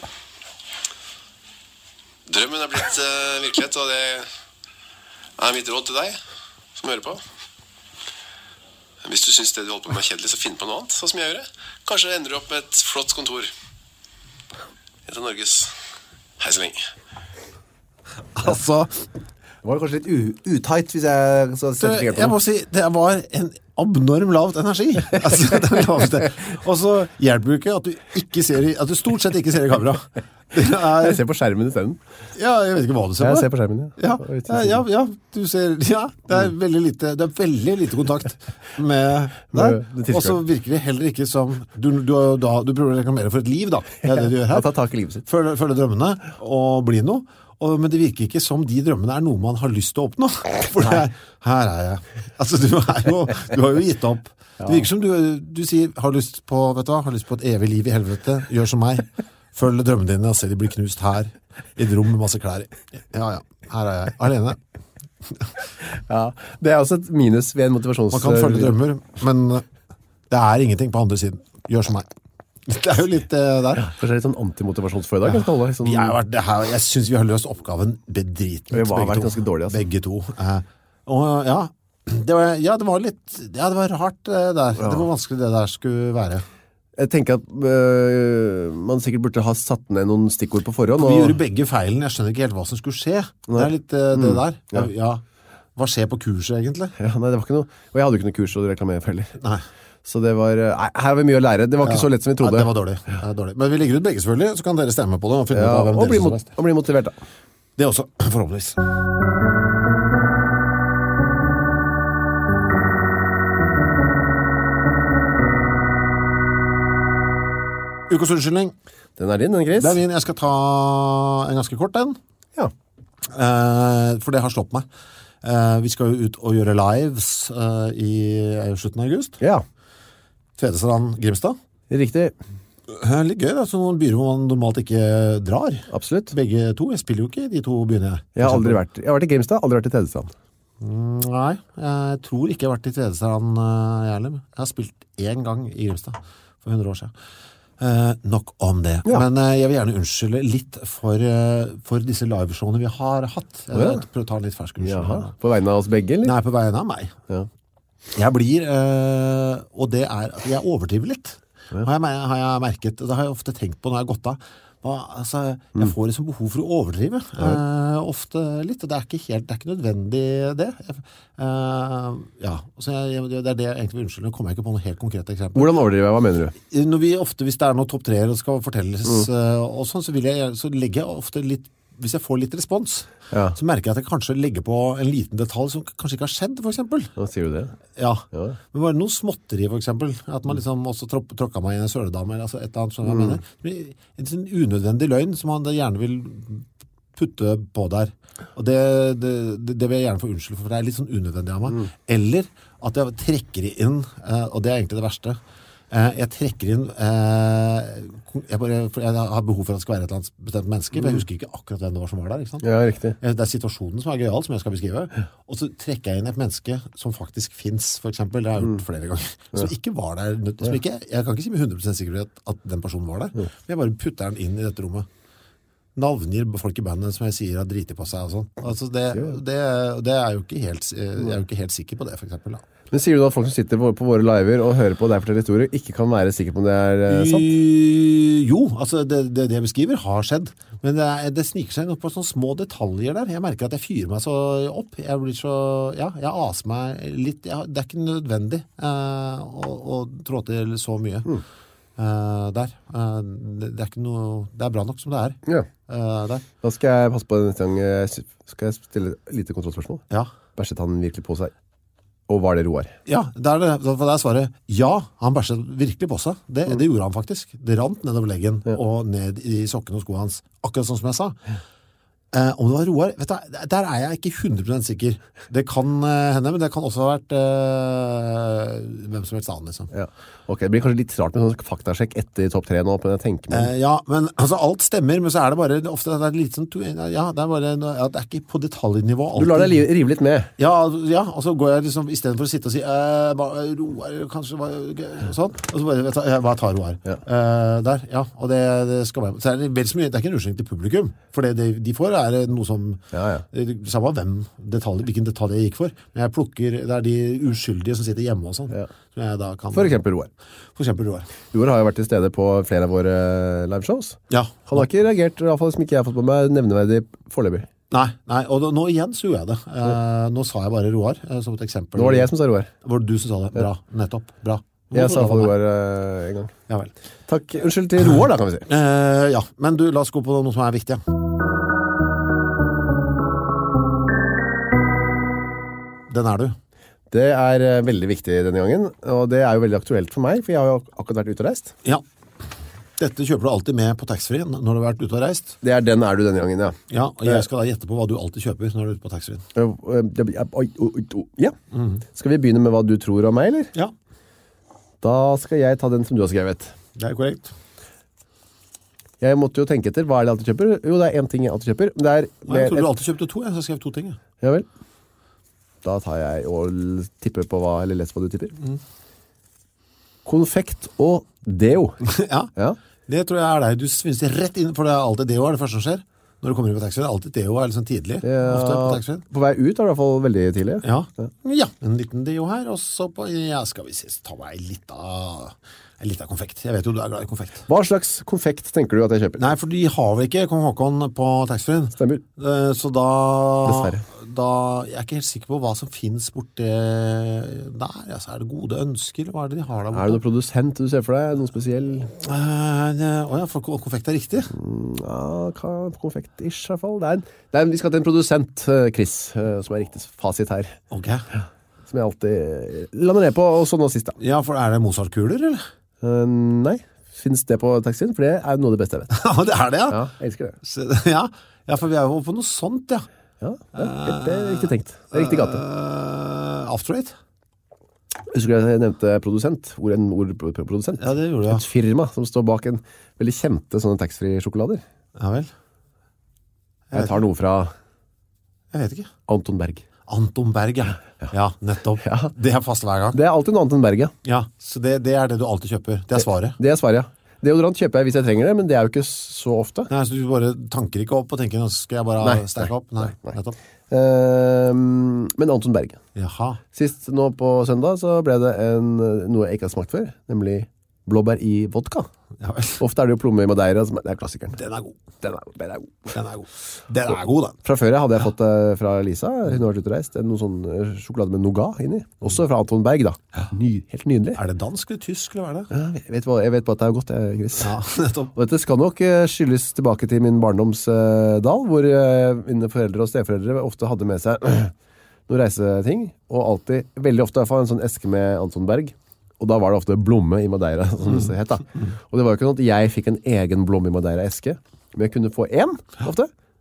Drømmen er blitt uh, virkelighet, og det er mitt råd til deg som hører på. Hvis du synes det du holder på med er kjedelig, så finn på noe annet, sånn som jeg gjør det. Kanskje ender du opp med et flott kontor. Et av Norges... Hei så lenge. Altså... Det var kanskje litt uteit hvis jeg så setter fingeren på. Jeg må si, det var en abnorm lavt energi. Altså, det laveste. Og så hjelper det ikke at du ikke ser i, at du stort sett ikke ser i kamera. Er, jeg ser på skjermen i stedet. Ja, jeg vet ikke hva du ser på. Jeg ser på skjermen, ja. Ja, ja, ja, du ser, ja, det er veldig lite, det er veldig lite kontakt med deg. Og så virker det heller ikke som, du, du, du, du prøver å reklamere for et liv da. Det er det du gjør her. Ta tak i livet sitt. Følge, følge drømmene og bli noe. Og, men det virker ikke som de drømmene er noe man har lyst til å oppnå. For det er, her er jeg. Altså, du, er jo, du har jo gitt opp. Det virker som du, du sier, har lyst på, vet du hva, har lyst på et evig liv i helvete. Gjør som meg. Følg drømmene dine og se de blir knust her. I et rom med masse klær. Ja, ja. Her er jeg. Alene. Ja, det er også et minus ved en motivasjons... Man kan følge drømmer, men det er ingenting på andre siden. Gjør som meg. Det er jo litt uh, der. Ja, kanskje litt sånn antimotivasjonsforedrag. Ja. Sånn... Jeg, har vært, det her, jeg synes vi har løst oppgaven bedritment. Vi har vært ganske dårlige. Altså. Begge to. Uh, og ja det, var, ja, det var litt ja, det var rart uh, der. Ja. Det var vanskelig det der skulle være. Jeg tenker at uh, man sikkert burde ha satt ned noen stikkord på forhånd. Vi og... gjorde begge feilen. Jeg skjønner ikke helt hva som skulle skje. Nei. Det er litt uh, det der. Mm. Ja. Ja. Hva skjer på kurset egentlig? Ja, nei, det var ikke noe. Og jeg hadde ikke noe kurs å reklamere for heller. Nei. Så det var, nei, her har vi mye å lære. Det var ikke ja. så lett som vi trodde. Ja, det var dårlig. Det var dårlig. Men vi ligger ut begge selvfølgelig, så kan dere stemme på det og finne ja, ut av hvem og bli, dere mot, og bli motivert da. Det også, forhåpentligvis. Ukens unnskyldning. Den er din, den, Chris. Det er min. Jeg skal ta en ganske kort, den. Ja. Eh, for det har slått meg. Uh, vi skal jo ut og gjøre lives uh, i slutten av august. Ja. Tvedestrand, Grimstad. Riktig. Uh, litt gøy, da. Så noen byer hvor man normalt ikke drar. Absolutt. Begge to. Jeg spiller jo ikke i de to byene her. Jeg har aldri vært, jeg har vært i Grimstad, aldri vært i Tvedestrand. Mm, nei, jeg tror ikke jeg har vært i Tvedestrand, uh, jeg heller. Jeg har spilt én gang i Grimstad for hundre år siden. Eh, nok om det. Ja. Men eh, jeg vil gjerne unnskylde litt for, eh, for disse liveshowene vi har hatt. Jeg Ja. prøver å ta litt fersk unnskyld. Jaha, på vegne av oss begge, eller? Nei, på vegne av meg. Ja. Jeg blir, eh, og det er at jeg overdriver litt. Har, jeg, mer- har jeg merket, det har jeg ofte tenkt på når jeg har gått av. Hva, altså, jeg får liksom behov for å overdrive. Eh, ofte litt, og det er ikke helt, det er ikke nødvendig det. Jeg, eh, ja, så jeg, det er det jeg egentlig vil unnskylde. Nå kommer jeg ikke på noe helt konkret eksempel. Hvordan overdriver jeg? Hva mener du? Når vi ofte, hvis det er noen topp treer og skal fortelles eh, og sånn, så, vil jeg, så legger jeg ofte litt, hvis jeg får litt respons, Ja. så merker jeg at jeg kanskje legger på en liten detalj som kanskje ikke har skjedd, for eksempel. Nå sier du det. Ja, Ja. men bare noe småtteri, for eksempel. At man liksom også tråk, tråkka meg i en søledame, eller altså et eller annet, skjønner du hva jeg mener. Men en sånn unødvendig løgn som man gjerne vil putte på der. Og det, det, det, det vil jeg gjerne få unnskyld for, for det er litt sånn unødvendig av meg. Eller at jeg trekker inn, eh, og det er egentlig det verste, eh, jeg trekker inn eh, jeg, bare, for jeg har behov for at det skal være et eller annet bestemt menneske, for jeg husker ikke akkurat hvem det var som var der, ikke sant? Ja, riktig. Eh, Det er situasjonen som er gøyal, som jeg skal beskrive. Og så trekker jeg inn et menneske som faktisk finnes, for eksempel, det har jeg gjort flere ganger, som ikke var der, som ikke, jeg kan ikke si med hundre prosent sikkerhet at den personen var der, men jeg bare putter den inn i dette rommet. Navngir folk i bandet som jeg sier har driti på seg og sånn. Altså det, det, det er jo ikke helt, jeg er jo ikke helt sikker på det, for eksempel. Da. Men sier du da at folk som sitter på på våre liver og hører på deg fortelle historier, ikke kan være sikre på om det er eh, sant? Y- Jo, altså det, det, det jeg beskriver har skjedd, men det, er, det sniker seg inn opp på sånne små detaljer der. Jeg merker at jeg fyrer meg så opp. Jeg blir så, ja, jeg aser meg litt. Jeg, det er ikke nødvendig eh, å, å trå til så mye eh, der. Eh, det, det er ikke noe, det er bra nok som det er Ja. eh, der. Da skal jeg passe på det neste gang. eh, Skal jeg stille et lite kontrollspørsmål? Ja. Bæsjet han virkelig på seg? Og var det Roar? Ja, det er det. For det er svaret. Ja, han bæsjet virkelig på seg. Det, det gjorde han faktisk. Det rant nedover leggen og ned i sokkene og skoene hans. Akkurat sånn som jeg sa. Eh, om det var Roar, vet du, der er jeg ikke hundre prosent sikker. Det kan eh, hende, men det kan også ha vært eh, hvem som helst annen, liksom. Ja. Ok, det blir kanskje litt rart med sånn faktasjekk etter topp tre nå, men jeg tenker meg. Eh, ja, men altså alt stemmer, men så er det bare ofte det er litt sånn, ja, det er bare, ja, det er ikke på detaljnivå alltid. Du lar deg li- rive litt med. Ja, ja, og så går jeg liksom, i stedet for å sitte og si, eh, ba- Roar, kanskje, hva- sånn, og så bare, vet du, jeg bare tar Roar. Ja. Eh, der, ja, og det, det skal være, så er det vel så mye, det er ikke en unnskyldning til publikum, for det de, de får er noe som, Ja, ja. det- samme hvem detalj, hvilken detalj jeg gikk for, men jeg plukker, det er de uskyldige som sitter hjemme og sånn, Ja. som jeg da kan... For eksempel Roar. For eksempel Roar. Roar har jo vært til stede på flere av våre liveshows. Ja. Han har ikke reagert, i hvert fall som ikke jeg har fått på meg, nevneverdig foreløpig. Nei, nei, og da, nå igjen så gjorde jeg det. Eh, nå sa jeg bare Roar, eh, som et eksempel. Nå var det jeg som sa Roar. Var det du som sa det? Bra, nettopp, bra. Nå Jeg får sa i du hvert fall meg. Roar eh, en gang. Ja vel. Takk. Unnskyld til Roar da, kan vi si. Eh, ja, men du, la oss gå på noe som er viktig. Ja. Den er du. Det er eh, veldig viktig denne gangen, og det er jo veldig aktuelt for meg, for jeg har jo akkurat vært ute og reist. Ja. Dette kjøper du alltid med på taxfree når du har vært ute og reist. Det er den er du denne gangen, ja. Ja, og jeg skal da gjette på hva du alltid kjøper når du er ute på taxfree. Eh, eh, det blir- oi, oi, oi, Ja. Skal vi begynne med hva du tror om meg, eller? Ja, Da skal jeg ta den som du har skrevet. det er korrekt. Jeg måtte jo tenke etter, hva er det jeg alltid kjøper? Jo, det er en ting jeg alltid kjøper. Det er Nei, jeg tror du alltid kjøpte to, jeg har skrevet to ting. Ja. Ja vel. Da tar jeg og l- tipper på hva, eller leser hva du tipper. Konfekt og deo. ja, Ja. det tror jeg er deg. Du svinser rett inn, for det er alltid deo er det første som skjer. Når du kommer inn på taxfree, alltid deo er litt sånn tidlig. Ofte på Ja, taxfree. på vei ut er det i hvert fall veldig tidlig. Ja. ja, en liten deo her, og så på, ja, skal vi se, ta meg litt av, en litt av konfekt. Jeg vet jo du er glad i konfekt. Hva slags konfekt tenker du at jeg kjøper? Nei, for de har vel ikke Kong Håkon på taxfree. Stemmer. Eh, Så da, Dessverre. da Jeg er ikke helt sikker på hva som finnes borte der. Altså, er det gode ønsker? Hva er det de har der borte? Er det noen produsent du ser for deg? Noen spesiell? Eh, ne- Å ja, for ko- konfekt er riktig. Ja, hva- konfekt-ish i hvert fall. Det er en, det er en, vi skal til en produsent, eh, Chris, eh, som er riktig fasit her. Ok. Som jeg alltid lander ned på, og så nå sist da. Ja, for er det Mozart-kuler, eller? Eh, nei, finnes det på taxien? For det er noe av det beste jeg vet. Ja, det er det, ja. Ja, jeg elsker det. Så- ja. Ja, for vi er jo på noe sånt, ja. Ja, det er, helt- det er riktig tenkt. Det er riktig gate. Uh, After Eight? Husker du jeg nevnte produsent? Ord en ordprodusent? Ja, det gjorde du, ja. Et firma som står bak en veldig kjente sånne taxfree-sjokolader. Ja vel. Jeg tar noe fra Jeg vet ikke. Anton Berg. Anton Berg, ja. Ja, nettopp. Ja. Det er fast hver gang. Det er alltid noe Anton Berg, ja. Ja, så det, det er det du alltid kjøper. Det er svaret. Det er svaret, ja. Deodorant kjøper jeg hvis jeg trenger det, men det er jo ikke så ofte. Nei, så du bare tanker ikke opp og tenker, nå skal jeg bare Nei, sterke opp? Nei, nei. nettopp. Uh, men Anton Berg. Jaha. Sist nå på søndag så ble det en, noe jeg ikke har smakt før, nemlig blåbær i vodka. Ja, vel. Ofte er det jo plomme i Madeira, som er- det er klassikeren. Den er god. Den er, den er god. Den er god. Den er god, den. Fra før jeg hadde jeg fått det fra Lisa, hun har vært ute og reist, noe sånn eh, sjokolade med nougat inni. Også fra Anton Berg da. Ny, helt nydelig. Er det dansk eller tysk, eller hva er det? Ja, jeg, vet hva, jeg vet på at det er godt, jeg, Chris. Ja, nettopp. Og dette skal nok eh, skyldes tilbake til min barndomsdal, hvor eh, mine foreldre og steforeldre ofte hadde med seg noen reiseting, og alltid, veldig ofte i hvert fall, en sånn eske med Anton Berg. Og da var det ofte blomme i Madeira, som det het da. Og det var jo ikke sånn at jeg fikk en egen blomme i Madeira-eske, men jeg kunne få en, ofte.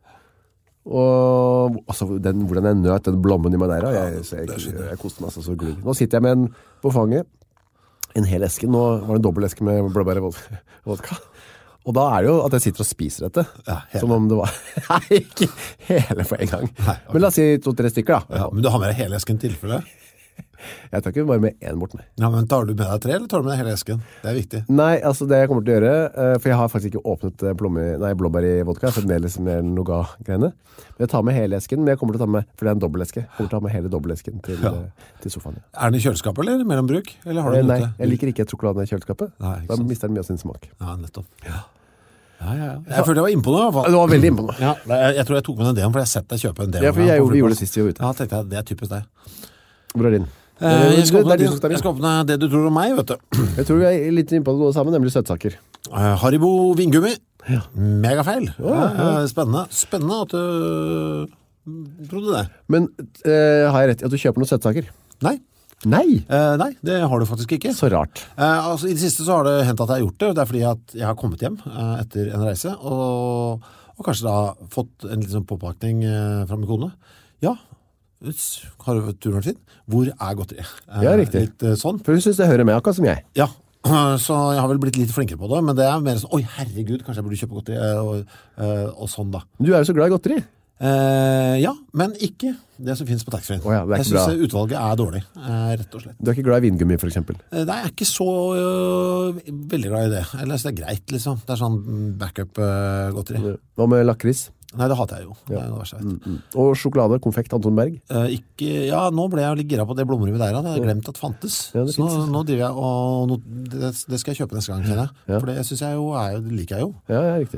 Og altså, den, hvordan jeg nøt den blommen i Madeira, jeg, jeg, jeg, jeg koste meg altså så glugg. Nå sitter jeg med en på fanget, en hel eske. Nå var det en dobbelt eske med blåbær i vodka. Og da er det jo at jeg sitter og spiser dette, Ja, hele. som om det var, nei, ikke hele på en gang. Nei, ok. Men la oss si to-tre stykker da. Ja, men du har med deg hele esken tilfelle? Jeg tar ikke bare med en bort med. Ja, men tar du med deg tre, eller tar du med deg hele esken? Det er viktig. Nei, altså det jeg kommer til å gjøre, eh, for jeg har faktisk ikke åpnet eh, plomme, nei, blåbær i vodka, for det er liksom mer nougat-greiene. Men jeg tar med hele esken, men jeg kommer til å ta med, for det er en dobbelteske, jeg kommer til å ta med hele dobbelesken til, Ja. eh, til sofaen. Ja. Er den i kjøleskapet, eller mellom bruk? Eller har du Eh, den nei, ute? jeg liker ikke sjokoladen i kjøleskapet. Nei, ikke Da sant. mister den mye av sin smak. Ja, nettopp. Ja. Ja, ja, ja. Jeg følte jeg var inne på det, i hvert fall. Det var veldig inne på noe. Ja, jeg, jeg tror jeg tok med den demoen, for jeg har sett deg kjøpe en demo. Ja, for jeg, på vi gjorde flyplass. det sist vi var ute. Ja, tenkte jeg, det er typisk deg. Hvor er din? Eh, jeg, skal det, det åpne, er din som skal jeg min. skal åpne det du tror om meg, vet du. Jeg tror vi er litt inne på det sammen, nemlig søtsaker. Eh, Haribo vingummi. Ja. Megafeil. Ja, Ja, ja. ja, spennende. Spennende at du trodde det. Men eh, har jeg rett i at du kjøper noen søtsaker? Nei. Nei! Eh, nei, det har du faktisk ikke. Så rart. Eh, altså, I det siste så har det hendt at jeg har gjort det. Det er fordi at jeg har kommet hjem eh, etter en reise, og, og kanskje da fått en liten sånn påpakning eh, fra min kone. Ja, uts, har du turen vært fin? Hvor er godteriet? Eh, Ja, riktig. Litt eh, sånn. For hun synes det hører med akkurat som jeg. Ja, så jeg har vel blitt litt flinkere på det, men det er mer sånn, oi herregud, kanskje jeg burde kjøpe godteri, eh, og, eh, og sånn da. Du er jo så glad i godteri. Eh, ja, men ikke det som finnes på taxfree. Å ja, det er jeg ikke synes bra. utvalget er dårlig, eh, rett og slett. Du er ikke glad i vingummi, for eksempel. Eh, Nei, jeg er ikke så øh, veldig glad i det. Eller så det er greit, liksom. Det er sånn backup-godteri. Hva med lakris? Nei, det hater jeg jo. Det er det verste jeg vet. Og sjokolade, konfekt, Anton Berg. Eh, ikke, ja, nå ble jeg litt gira på det blommer i Madeira. Det hadde jeg glemt at fantes. Ja, det så nå, finnes. nå driver jeg og nå, det, det skal jeg kjøpe neste gang, kjenner jeg. Ja. For det synes jeg jo er jo, det liker jeg jo. Ja, ja, riktig.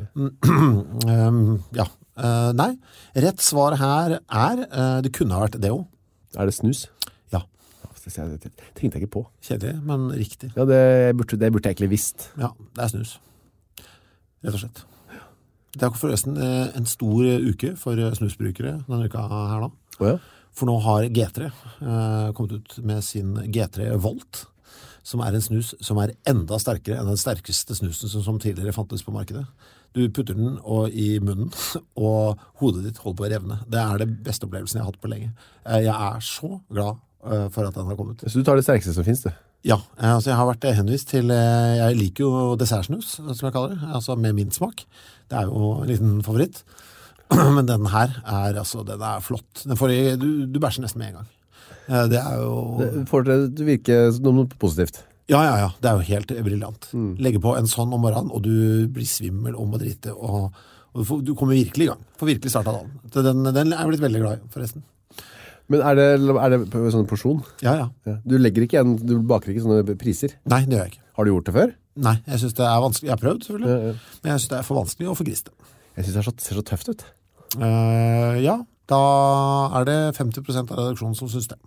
Um, ja. Eh, nei, rett svar her er eh, det kunne ha vært det jo. Er det snus? Ja, Det tenkte jeg ikke på. kjedelig, men riktig. Ja, det burde, det burde jeg egentlig visst. Ja, det er snus. Rett og slett. Det er forresten eh, en stor uke for snusbrukere denne uka her nå. Å ja? For nå har G tre eh, kommet ut med sin G tre Volt, som er en snus som er enda sterkere enn den sterkeste snusen som, som tidligere fantes på markedet. Du putter den og, i munnen, og hodet ditt holder på å revne. Det er det beste opplevelsen jeg har hatt på lenge. Eh, jeg er så glad eh, for at den har kommet. Så du tar det sterkeste som finnes, du? Ja, eh, altså jeg har vært henvist til, eh, jeg liker jo dessertsnus, som jeg kaller det, altså med min smak. Det er jo en liten favoritt. Men den her er, altså, den er flott. Den får, du, du bæsjer nesten med en gang. Eh, det er jo... Det får det til å virke som noe positivt. Ja, ja, ja. Det er jo helt briljant. Legge på en sånn om morgenen, og du blir svimmel om å drite, og, og du, får, du kommer virkelig i gang. Får virkelig startet dagen. Så Den, den er jeg blitt veldig glad i, forresten. Men er det, er det på sånn porsjon? Ja, ja. Ja. Du legger ikke igjen, du baker ikke sånne priser? Nei, det gjør jeg ikke. Har du gjort det før? Nei, jeg synes det er vanskelig. Jeg har prøvd, selvfølgelig. Ja, ja. Men jeg synes det er for vanskelig og for griste. Jeg synes det er så, ser så tøft ut. Uh, ja, da er det femti prosent av redaksjonen som synes det.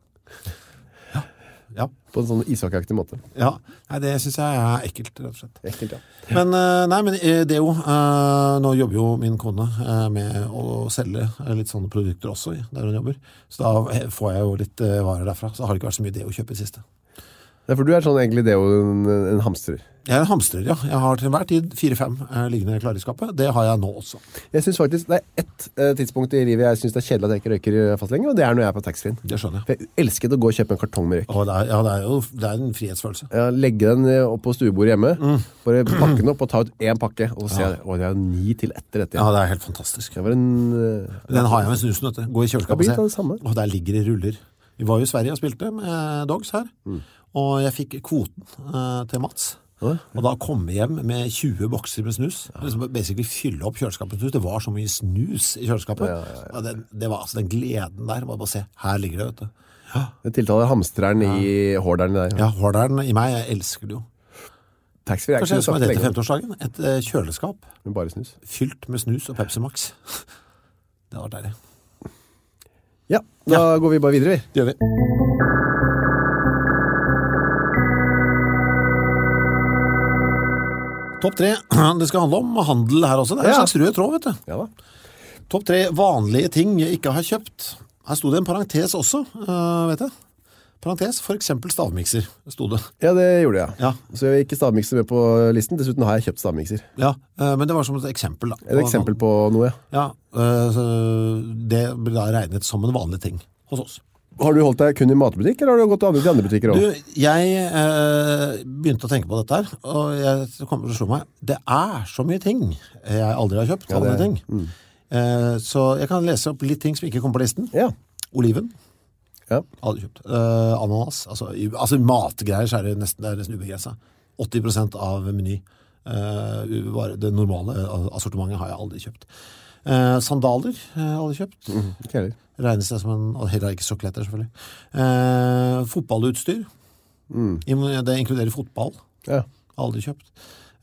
Ja, ja. På en sånn ishockeyaktig måte. Ja. Nei, det synes jeg er ekkelt, rett og slett. Ekkelt, ja. Men, uh, nei, men uh, det jo, uh, nå jobber jo min kone uh, med å selge uh, litt sånne produkter også, der hun jobber. Så da får jeg jo litt uh, varer derfra, så har det ikke vært så mye det å kjøpe i siste. Ja, for du er sånn egentlig det jo en, en hamstrer. Jeg er en hamstrer, ja. Jeg har til hver tid fire-fem eh, liggende klare i skapet. Det har jeg nå også. Jeg synes faktisk det er ett eh, tidspunkt i livet jeg synes det er kjedelig at jeg ikke røyker fast lenge, og det er når jeg er på taxfree-en. Det skjønner jeg. For jeg elsket å gå og kjøpe en kartong med røyk. Og det er, ja, det er jo det er en frihetsfølelse. Ja, legge den eh, opp på stuebordet hjemme, bare pakke den opp og ta ut en pakke, og så ser jeg, å, det er ni til etter dette. Ja, det er helt fantastisk. Det var en... eh, Den har jeg med snusen, vet du. Gå i Det kjøleskapet blir og det se. samme. Og der ligger det ruller. Vi var jo i Sverige og spilte med Dogs her, og jeg fikk kvoten eh, til Mats. Og da komme hjem med tjue bokser med snus, liksom basically fylle opp kjøleskapet med snus. Det var så mye snus i kjøleskapet. Ja, ja, ja. Det, det var altså den gleden der, bare, bare se, her ligger det, vet du. Ja. Det tiltaler hamstreren ja. I hårderen der. Ja, hårderen i meg, jeg elsker det jo. Taxfree er Kanskje jeg som er det til femtiårsdagen, et uh, kjøleskap. Med bare snus. Fylt med snus og Pepsi Max. Det var deilig. Ja, da ja. Går vi bare videre, vi. Det gjør vi. Topp tre, det skal handle om handel her også. Det er en ja. Slags rød tråd, vet du. Ja da. Topp tre vanlige ting jeg ikke har kjøpt. Her stod det en parentes også, uh, vet jeg. Parentes, for eksempel stavmikser, stod det. Ja, det gjorde jeg. Ja. Så jeg har ikke stavmikser med på listen, dessuten har jeg kjøpt stavmikser. Ja, uh, men det var som et eksempel da. Et eksempel på noe, ja. Ja, uh, så det ble da regnet som en vanlig ting hos oss. Har du holdt deg kun i matbutikk, eller har du gått til andre, til andre butikker også? Du, jeg uh, begynte å tenke på dette her, og jeg kommer til å slå meg. Det er så mye ting jeg aldri har kjøpt, ja, andre ting. Mm. Uh, så jeg kan lese opp litt ting som ikke kom på listen. Ja. Oliven. Ja. Aldri kjøpt. Uh, ananas. Altså, i, altså matgreier så er det nesten, det er nesten ubegrenset. åtti prosent av meny. Uh, det normale assortimentet har jeg aldri kjøpt. Uh, sandaler har jeg aldri kjøpt. Mm, ikke heller. Regnes det som en, og heller ikke sokletter selvfølgelig. Uh, fotballutstyr. Mm. Det inkluderer fotball. Ja. Aldri kjøpt.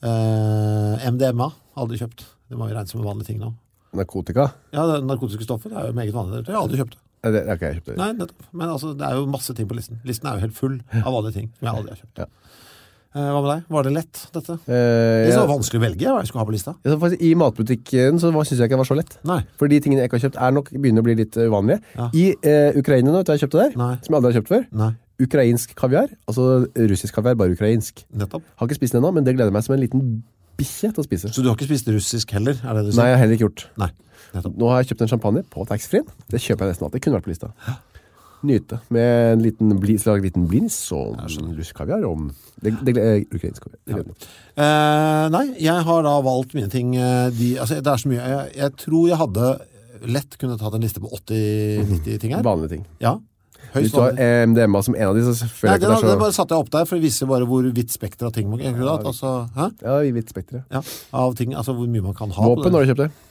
Uh, M D M A. Aldri kjøpt. Det må jo regnes som en vanlig ting nå. Narkotika? Ja, det narkotiske stoffet. Det er jo meget vanlig. Det har jeg aldri kjøpt. Det, det har ikke jeg kjøpt det. Nei, nettopp. Men altså, det er jo masse ting på listen. Listen er jo helt full av alle ting som jeg aldri har kjøpt. Ja. Eh, hva med deg? Var det lett, dette? Eh, det er så ja. vanskelig å velge hva jeg skulle ha på lista. Ja, så faktisk, I matbutikken så synes jeg ikke det var så lett. Nei. For de tingene jeg ikke har kjøpt er nok begynner å bli litt uvanlige. Ja. I eh, Ukraina nå, vet du hva jeg kjøpte der? Nei. Som jeg aldri har kjøpt før. Nei. Ukrainsk kaviar, altså russisk kaviar, bare ukrainsk. Nettopp. Har ikke spist den ennå, men det gleder meg som en liten bikkje til å spise. Så du har ikke spist russisk heller, er det du sier? Nei, jeg har heller ikke gjort. Nei. Nettopp. Nå har jeg kjøpt en champagne på taxfree. Det kjøper jeg nesten alltid. Det kunne vært på lista. Nyte. Med en liten, bli, slag, liten blins og russisk kaviar. Og det, det er ukrainsk kaviar. Det ja. eh, nei, jeg har da valgt mine ting. De, altså, det er så mye. Jeg, jeg tror jeg hadde lett kunne tatt en liste på åtti nitti ting her. Vanlige ting. Ja. Hvis du har M D M A som en av de, så føler Nei, jeg ikke det, det er så... det bare satte jeg opp der, for å vise bare hvor vidt spekter av ting man kan ha. Altså, ja, i vidt spekter. Ja, av ting, altså hvor mye man kan ha. Våpen, når du kjøpte det?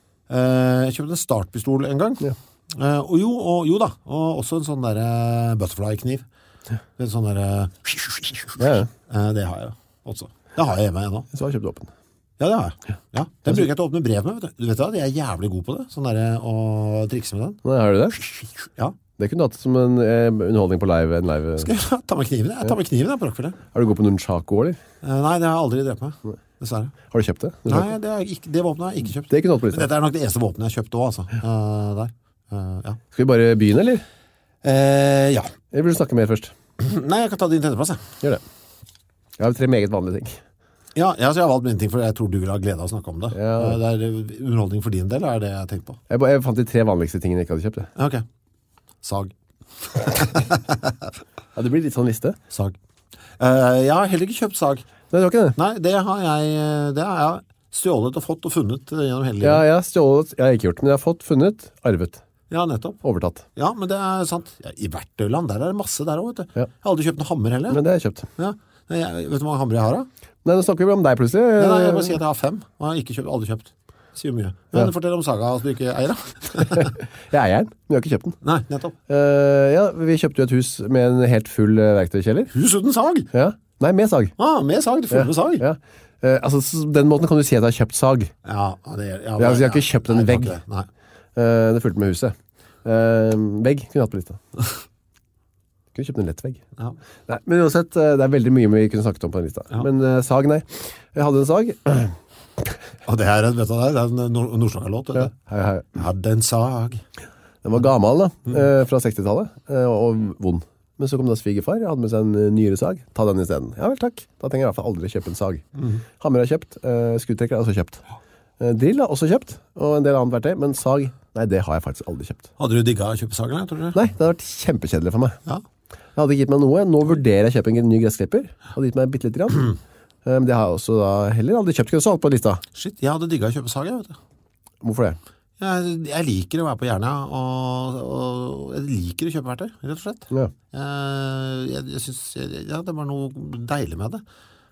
Uh, jeg kjøpte en startpistol en gang. Ja. Uh, og, jo, og jo da, og også en sånn der uh, butterfly-kniv. En sånn der... Uh, ja, ja. Uh, det har jeg også. Det har jeg hjemme ennå. Så har jeg kjøpt våpen. Ja, det har jeg. Ja. Den bruker jeg til å åpne brev med, vet du. Du vet hva, jeg er jævlig god på det. Sånn der å trikse med den. Nei, har du det? Ja. Det kunne du hatt som en eh, underholdning på live. En live. Skal jeg ta med kniven? Jeg tar med kniven, jeg på rockfillet. Er du god på nunchako, eller? Uh, nei, det har jeg aldri drept meg. Dessverre. Har du kjøpt det? Nei, det, er ikke, det våpenet har jeg ikke kjøpt. Det kunne du hatt på lista. Dette er nok det eneste våpenet jeg har kjøpt også, altså. Uh, der. Uh, ja. Skal vi bare begynne, eller? Uh, ja. Eller vil du snakke mer først? Nei, jeg kan ta din tredjeplass, jeg. Gjør det. Jeg har tre meget vanlige ting. Ja, jeg, jeg har valgt mine ting, for jeg tror du vil ha glede av å snakke om det. Ja. Uh, det er underholdning for din del, er det jeg har tenkt på. Jeg, jeg fant de tre vanligste tingene jeg ikke hadde kjøpt. Det. Ok. Sag. Ja, det blir litt sånn liste. Sag. Uh, jeg har heller ikke kjøpt sag. Nei, det var ikke det. Nei, det har jeg, det har jeg stjålet og fått og funnet gjennom hele livet. Ja, jeg har stjålet, jeg har ikke gjort, men jeg har fått, funnet, arvet. Ja, nettopp. Overtatt. Ja, men det er sant. Ja, i Vertøyland, der er det masse der også, vet du. Ja. Jeg har aldri kjøpt noen hammer heller. Men det har jeg kjøpt. Ja. Jeg, vet du hvor mange hammer jeg har da? Nei, nå snakker vi om deg plutselig. Nei, nei, jeg bare sier at jeg har fem, og jeg har ikke kjøpt, aldri kjøpt. Sier mye. Men ja. Fortell om saga som du ikke eier da. Jeg eier den, men jeg har ikke kjøpt den. Nei, nettopp. Uh, ja, vi kjøpte jo et hus med en helt full uh, verktøykjeller. Hus uten sag? Ja. Nei, med sag. Ah, med sag, du full ja. med sag. Ja. Uh, altså, den måten kan du si at jeg har kjøpt sag. Ja, det er... Ja, ja, altså, jeg har ikke kjøpt en nei, vegg. Det. Nei. Uh, det fulgte med huset. Uh, vegg kunne jeg hatt på lista. Kunne kjøpt en lett vegg. Ja. Nei, men uansett, uh, det er veldig mye vi kunne snakket om på den lista. Ja. Men uh, sag, nei. Jeg hadde en sag. Og det her, vet du det, det er en nord Nordslagerlåt, vet du. Ja, hei, hei. Jeg hadde en sag. Den var gammel da, mm. uh, fra sekstitallet, uh, og vond. Men så kom da svigerfar, jeg hadde med seg en nyere sag. Ta den i stedet. Ja vel, takk. Da trenger jeg i hvert fall aldri kjøpe en sag. Mm. Hammer har kjøpt, uh, skuttrekker har også kjøpt. Uh, drill har også kjøpt, og en del annet verktøy, men sag, nei, det har jeg faktisk aldri kjøpt. Hadde du digget å kjøpe sag, eller, tror du? Nei, det hadde vært kjempekjedelig for meg. Ja. Jeg hadde ikke gitt meg noe. Nå vurderer jeg å kjøpe en ny gressklipper. Hadde gitt meg bitte litt grann. Men det har jeg også da heller aldri kjøpt. Kunne du alt på lista? Shit, jeg hadde digget å kjøpe sag, jeg vet du. Hvorfor det? Jeg, jeg liker å være på hjernen, og, og jeg liker å kjøpe verktøy, rett og slett. Ja. Jeg, jeg, jeg synes, jeg, ja, det var noe deilig med det.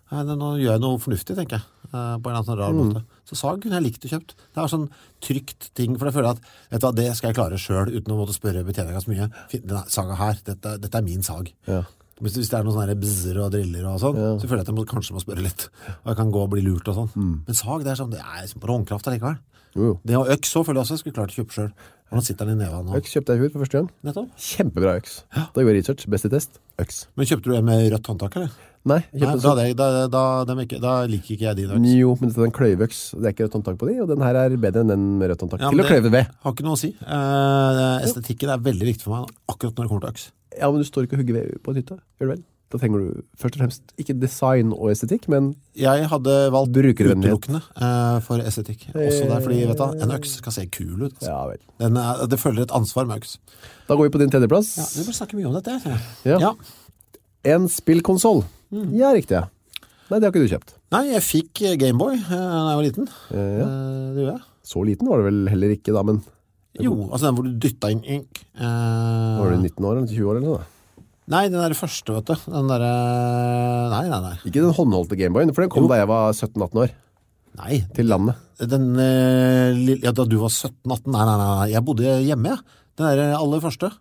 Nei, nå gjør jeg noe fornuftig, tenker jeg, på en eller annen sånn rar Mm. måte. Så sag kunne jeg likt å kjøpt. Det var sånn trygt ting, for jeg føler at, vet du hva, det skal jeg klare selv, uten å måtte spørre betjeningen så mye. Fin- Denne saga her, dette, dette er min sag. Ja. Hvis, hvis det er noen sånne her bzzer og driller og sånn, Ja. så føler jeg at jeg må, kanskje må spørre litt. Og jeg kan gå og bli lurt og sånn. Mm. Men sag, det er sånn, det er liksom på håndkraft allikevel. Jo, jo. Det og øks så føler jeg også jeg skulle klart å kjøpe selv. Og nå sitter den i neven nå. Øks kjøpte jeg i fjor for første gang. Nettopp. Kjempebra øks. Da gjorde jeg research, best i test, øks. Men kjøpte du en med rødt håndtak, eller? Nei, jeg Nei, kjøpte da, en det, da, da, dem ikke, da liker ikke jeg din sånn. øks. Jo, men det er en kløyveøks. Det er ikke rødt håndtak på de, og den her er bedre enn den med rødt håndtak. Ja, Til men å kløyve ved. Har ikke noe å si. Eh, estetikken er veldig viktig for meg, akkurat når det kommer til øks. Ja, men du står ikke og hugger ved på en hytte, gjør du vel? Da trenger du først og fremst ikke design og estetikk, men Jeg hadde valgt Brukervennlighet. utelukkende eh, for estetikk. Også der, fordi vet du, en øks skal se kul ut. Altså. ja vel. Den er, det følger et ansvar med øks. Da går vi på din tredjeplass. Ja, vi bør snakke mye om dette. Ja. Ja. Ja. En spillkonsol. Ja, riktig, ja. Nei, det har ikke du kjøpt. Nei, jeg fikk Gameboy eh, da jeg var liten. Eh, ja. Eh, det gjorde jeg. Så liten var det vel heller ikke da, men Jo, altså den hvor du dyttet inn ink. Eh, var du nitten år eller tjue år eller noe? Nei, den der første, vet du. Den der, nei, nei, nei. Ikke den håndholdte Gameboyen, for den kom Jo. da jeg var sytten atten år, Nei, til landet. den, eh, lille- ja, da du var sytten atten, nei, nei, nei, jeg bodde hjemme, ja. Den der aller første.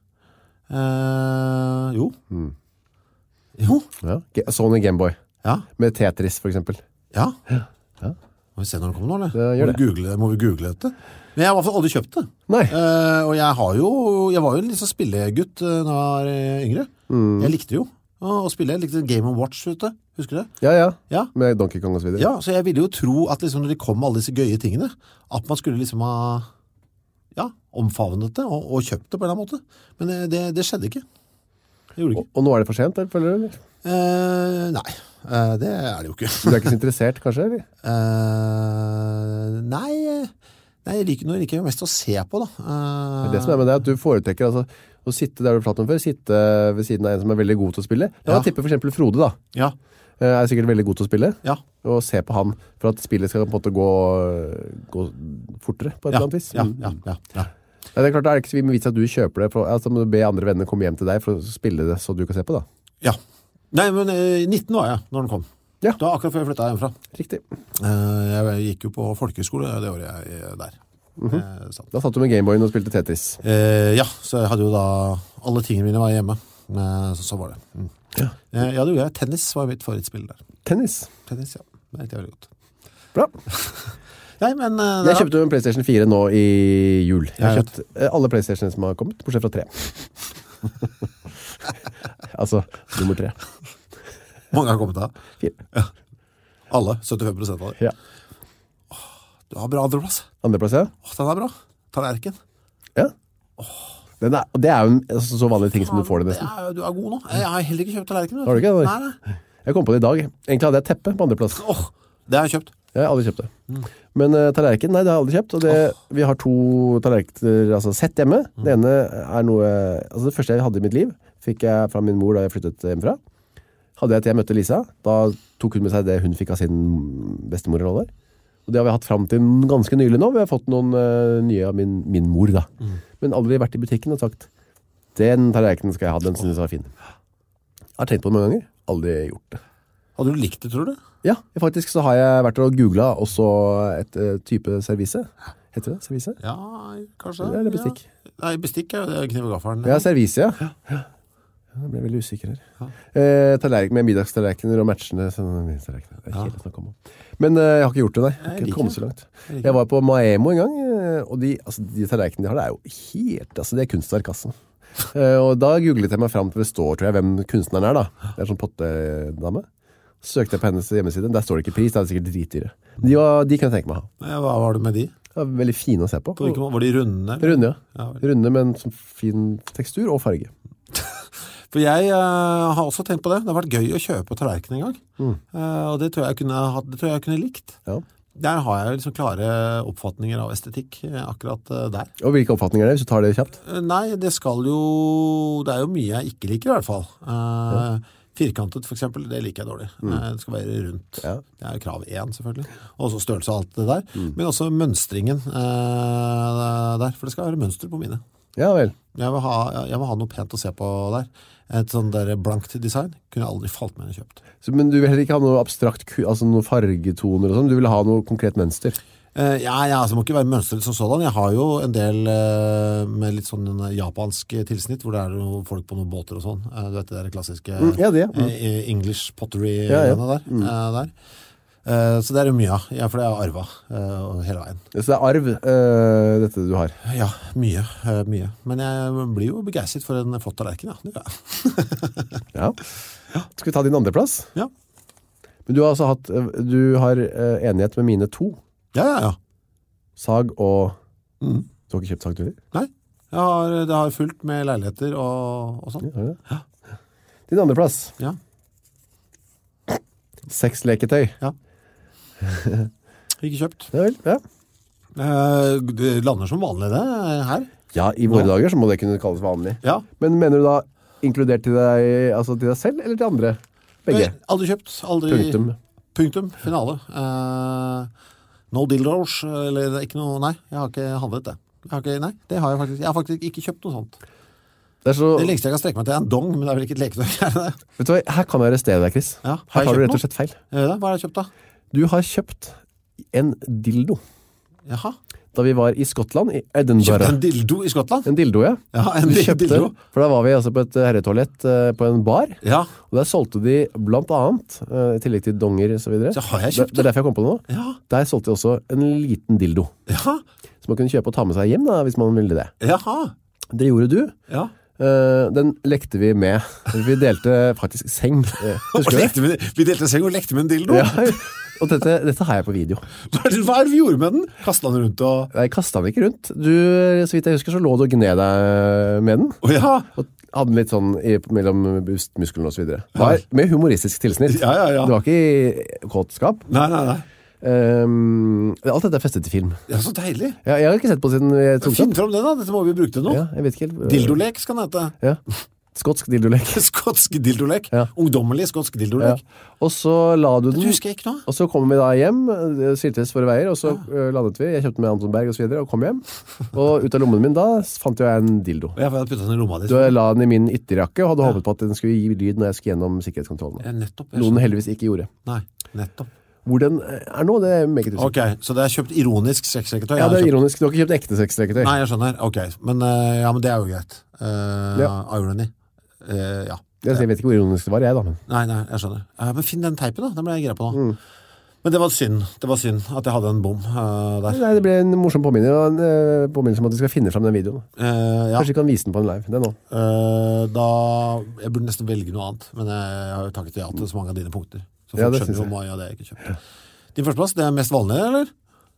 Eh, jo. Mm. Jo, Ja. Ge- Sony Gameboy, ja, med Tetris for eksempel. ja. Ja. Må vi se når den kommer nå, eller? Ja, gjør må, vi google, må vi google dette? Men jeg har i hvert fall aldri kjøpt det. Nei. Eh, og jeg har jo, jeg var jo en litt sånn spillegutt uh, når jeg var eh, yngre. Mm. Jeg likte jo å, å spille. Jeg likte Game of Watch, vet du. Husker du det? Ja, ja. Ja. Med Donkey Kong og så videre. Ja, så jeg ville jo tro at liksom når de kom med alle disse gøye tingene, at man skulle liksom ha, ja, omfavnet det og, og kjøpt det på en eller annen måte. Men det, det, det skjedde ikke. Det gjorde det Og, ikke. og nå er det for sent, eller, føler du? Eller? Eh, nei, eh, det er det jo ikke. Du er ikke så interessert, kanskje? Eller? Eh, nei, nei, jeg liker, nå liker jeg jo mest å se på, da. Eh, Det, det som er med det, er at du foretrekker altså, å sitte der du pratet om før, sitte ved siden av en som er veldig god til å spille. La Ja. meg tippe for eksempel Frode da. Ja, Eh, Er sikkert veldig god til å spille, ja, og se på han for at spillet skal på en måte gå, gå fortere på et ja, eller annet vis. ja, Mm. ja, ja, ja. Nei, det er klart, det er ikke så mye med vits at du kjøper det, for, altså må du be andre venner komme hjem til deg for å spille det så du kan se på da. Ja. Nei, men eh, nitten var jeg når den kom. Ja. Da akkurat før jeg flyttet hjemmefra. Riktig. Eh, jeg gikk jo på folkeskole det året jeg er der. Mhm. Eh, satt. Da satt du med Gameboyen og spilte Tetris. Eh, ja, så jeg hadde jo da alle tingene mine var hjemme. Eh, så, så var det. Mm. Ja. Eh, ja, det gjorde jeg. Tennis var mitt favorittspill der. Tennis. Tennis, ja. Det likte jeg veldig godt. Bra. Nei, men eh, Jeg det- kjøpte jo en PlayStation fire nå i jul. Jeg har Jeg kjøpt eh, alle PlayStationene som har kommet, bortsett fra tre. altså, nummer tre. mange har kommet da. Fire. Alle, syttifem prosent av det. Ja. Du har bra andreplass. Andreplass, ja. Åh, den er bra. Tallerken. Ja. Den er, og det er jo en altså, så vanlig ting som du får det Det nesten. er, du er god nå. Jeg har heller ikke kjøpt tallerken. vet Har du ikke det? Nei, nei. Jeg kom på det i dag. Egentlig hadde jeg et teppe på andreplass. Åh, det har jeg kjøpt. Jeg har aldri kjøpt det. Men uh, tallerken, nei, det har jeg aldri kjøpt. Og det, vi har to tallerkener, altså sett hjemme. Det ene er noe, altså det første jeg hadde i mitt liv, fikk jeg fra min mor da jeg flyttet hjemmefra. Hadde jeg til jeg møtte Lisa, da tok hun med seg det hun fikk av sin bestemor eller noe der. Og det har vi hatt frem til ganske nylig nå. Vi har fått noen uh, nye av min, min mor da. Men aldri vært i butikken og sagt, den tallerkenen skal jeg ha, den synes jeg var fin. Jeg har tenkt på det mange ganger, aldri gjort det. Hadde du likt det, tror du? Ja, faktisk så har jeg vært og googlet også et uh, type servise. Heter det servise? Ja, kanskje. Eller bestikk? Ja. Nei, bestikk er jo det kniv og gaffelen. Ja, servise, ja. Ja, jeg ble veldig usikker her. Ja. Eh, tallerken med middagstallerkener og matchende sånne tallerkener. Det er Ja. kjedelig å snakke om. Men eh, jeg har ikke gjort det, nei. Jeg har Jeg ikke liker kommet det. så langt. Jeg liker Jeg var på Maemo en gang, eh, og de, altså, de tallerkenene de har, det er jo helt, altså det er kunstverk, altså. Eh, og da googlet jeg meg frem til det står, tror jeg, hvem kunstneren er da. Det er sånn pottedame. Så søkte jeg på hennes hjemmeside, der står det ikke pris, det er sikkert dritdyre. De, var, de kan jeg tenke meg å ha. Ja, hva var det med de? Det var veldig fine å se på. På hvilken måte? Var de runde? eller? Runde, ja. Ja, vel. Runde med en sånn fin tekstur og farge. For jeg eh, har også tenkt på det. Det har vært gøy å kjøpe tallerken en gang. Mm. Eh, og det tror jeg jeg kunne, hatt- det tror jeg jeg kunne likt. Ja. Der har jeg liksom klare oppfatninger av estetikk eh, akkurat eh, der. Og hvilke oppfatninger er det, hvis du tar det kjapt? Eh, Nei, det skal jo Det er jo mye jeg ikke liker i hvert fall. Eh, Firkantet for eksempel, det liker jeg dårlig. Eh, Det skal være rundt. Ja. Det er krav én selvfølgelig. Og også størrelse og alt det der. Men også mønstringen eh, der, for det skal være mønster på mine. Ja vel. Jeg vil, ha, jeg vil ha noe pent å se på der. Et sånn der blankt design kunne jeg aldri falt med å kjøpt. Så, men du vil heller ikke ha noe abstrakt, altså noen fargetoner og sånn? Du vil ha noe konkret mønster? Uh, ja, ja, altså, det må ikke være mønstret som sådan. Jeg har jo en del uh, med litt sånn japansk tilsnitt, hvor det er noen folk på noen båter og sånn. Uh, du vet det der klassiske mm, ja, det, mm. uh, English pottery ja, ja. der. Mm. Uh, der. Uh, så det er jo mye av, ja, for det er arva uh, hele veien. Så det er arv, uh, dette du har? Ja, mye, uh, mye. Men jeg blir jo begeistret for en flott tallerken, ja. Det gjør jeg. Ja. Skal vi ta din andre plass? Ja. Men du har altså hatt, du har uh, enighet med mine to. Ja, ja, ja. Sag og... Mm. Du har ikke kjøpt sag, du? Nei, jeg har, det har fulgt med leiligheter og, og sånn. Ja, ja. Din andre plass? Ja. Sexleketøy? Ja. Ikke kjøpt. Ja vel, ja. Eh, det lander som vanlig det her. Ja, i våre ja. dager så må det kunne kalles vanlig. Ja. Men mener du da inkludert til deg, altså til deg selv eller til andre? Begge? Eh, aldri kjøpt. Aldri... Punktum. Punktum, finale. Eh, no dildos, eller ikke noe, nei, jeg har ikke handlet det. Jeg har ikke, nei, det har jeg faktisk, jeg har faktisk ikke kjøpt noe sånt. Det, er så... det lengste jeg kan strekke meg til er en dong, men det er vel ikke et leketøy, er det det? Vet du hva, her kan jeg arrestere deg, Chris. Ja, her har du rett og slett feil. Ja, hva har jeg kjøpt da? Du har kjøpt en dildo. Jaha. Da vi var i Skottland, i Edinburgh. Kjøpte en dildo i Skottland? En dildo, ja. Ja, en du kjøpte, dildo. For da var vi altså på et herretoalett uh, på en bar. Ja. Og der solgte de blant annet, uh, i tillegg til donger og så videre. Så har jeg kjøpt det. Det er derfor jeg kom på det nå. Ja. Der solgte de også en liten dildo. Ja. Som man kunne kjøpe og ta med seg hjem da, hvis man ville det. Jaha. Det gjorde du. Ja. Uh, den lekte vi med. Vi delte faktisk seng. Uh, husker du det? Vi, vi delte seng og lekte med en dildo? Ja, og dette, dette har jeg på video. Hva er det vi gjorde med den? Kastet den rundt og... Nei, jeg kastet den ikke rundt. Du, så vidt jeg husker, så lå du og gned deg med den. Oh, ja. Og hadde den litt sånn i, mellom brystmusklene og så videre. Det var med humoristisk tilsnitt. Ja, ja, ja. Det var ikke i kåtskap. Nei, nei, nei. Um, alt dette er festet til film. Ja, så deilig. Ja, jeg har ikke sett på siden jeg tok Finn fram det da, dette må vi bruke til nå. Ja, jeg vet ikke helt. Dildolek skal den hete. Ja. Skotsk dildolek. Skotsk dildolek. Ja. Ungdommelig skotsk dildolek. Ja. Og så la du den. Det husker jeg ikke nå. Og så kom vi da hjem, skiltes våre veier, og så ja. landet vi. Jeg kjøpte med Anton Berg og så videre, og kom hjem. Og ut av lommen min da fant jeg en dildo. Ja, for jeg hadde puttet den i lomma di. Du la den i min ytterjakke, og hadde ja. håpet på at den skulle gi lyd når jeg skulle gjennom sikkerhetskontrollen. Ja, nettopp. Noen heldigvis ikke gjorde. Nei, nettopp. Hvor den er nå, det er meget usikker. Ok, så det er kjøpt ironisk sexleketøy? Ja, det er kjøpt... ironisk. Du har ikke kjøpt ekte sexleketøy. Nei, jeg skjønner. Ok, men, uh, ja, men det er jo greit. Uh, ja. Irony. Uh, ja. Jeg vet ikke hvor ironisk det var, jeg da. Men... Nei, nei, jeg skjønner. Uh, men finn den teipen da, den ble jeg gira på nå. Mm. Men det var synd, det var synd at jeg hadde en bom uh, der. Nei, det ble en morsom påminner, og en uh, påminnelse om at du skal finne frem den videoen. Uh, ja. Kanskje du kan vise den på en live, det er nå. Uh, da, jeg burde nesten velge noe annet, men jeg har jo takket ja til så mange av dine punkter. Så folk ja, det skjønner jo hva jeg hadde ikke kjøpt. Din førsteplass, det er mest vanlig, eller?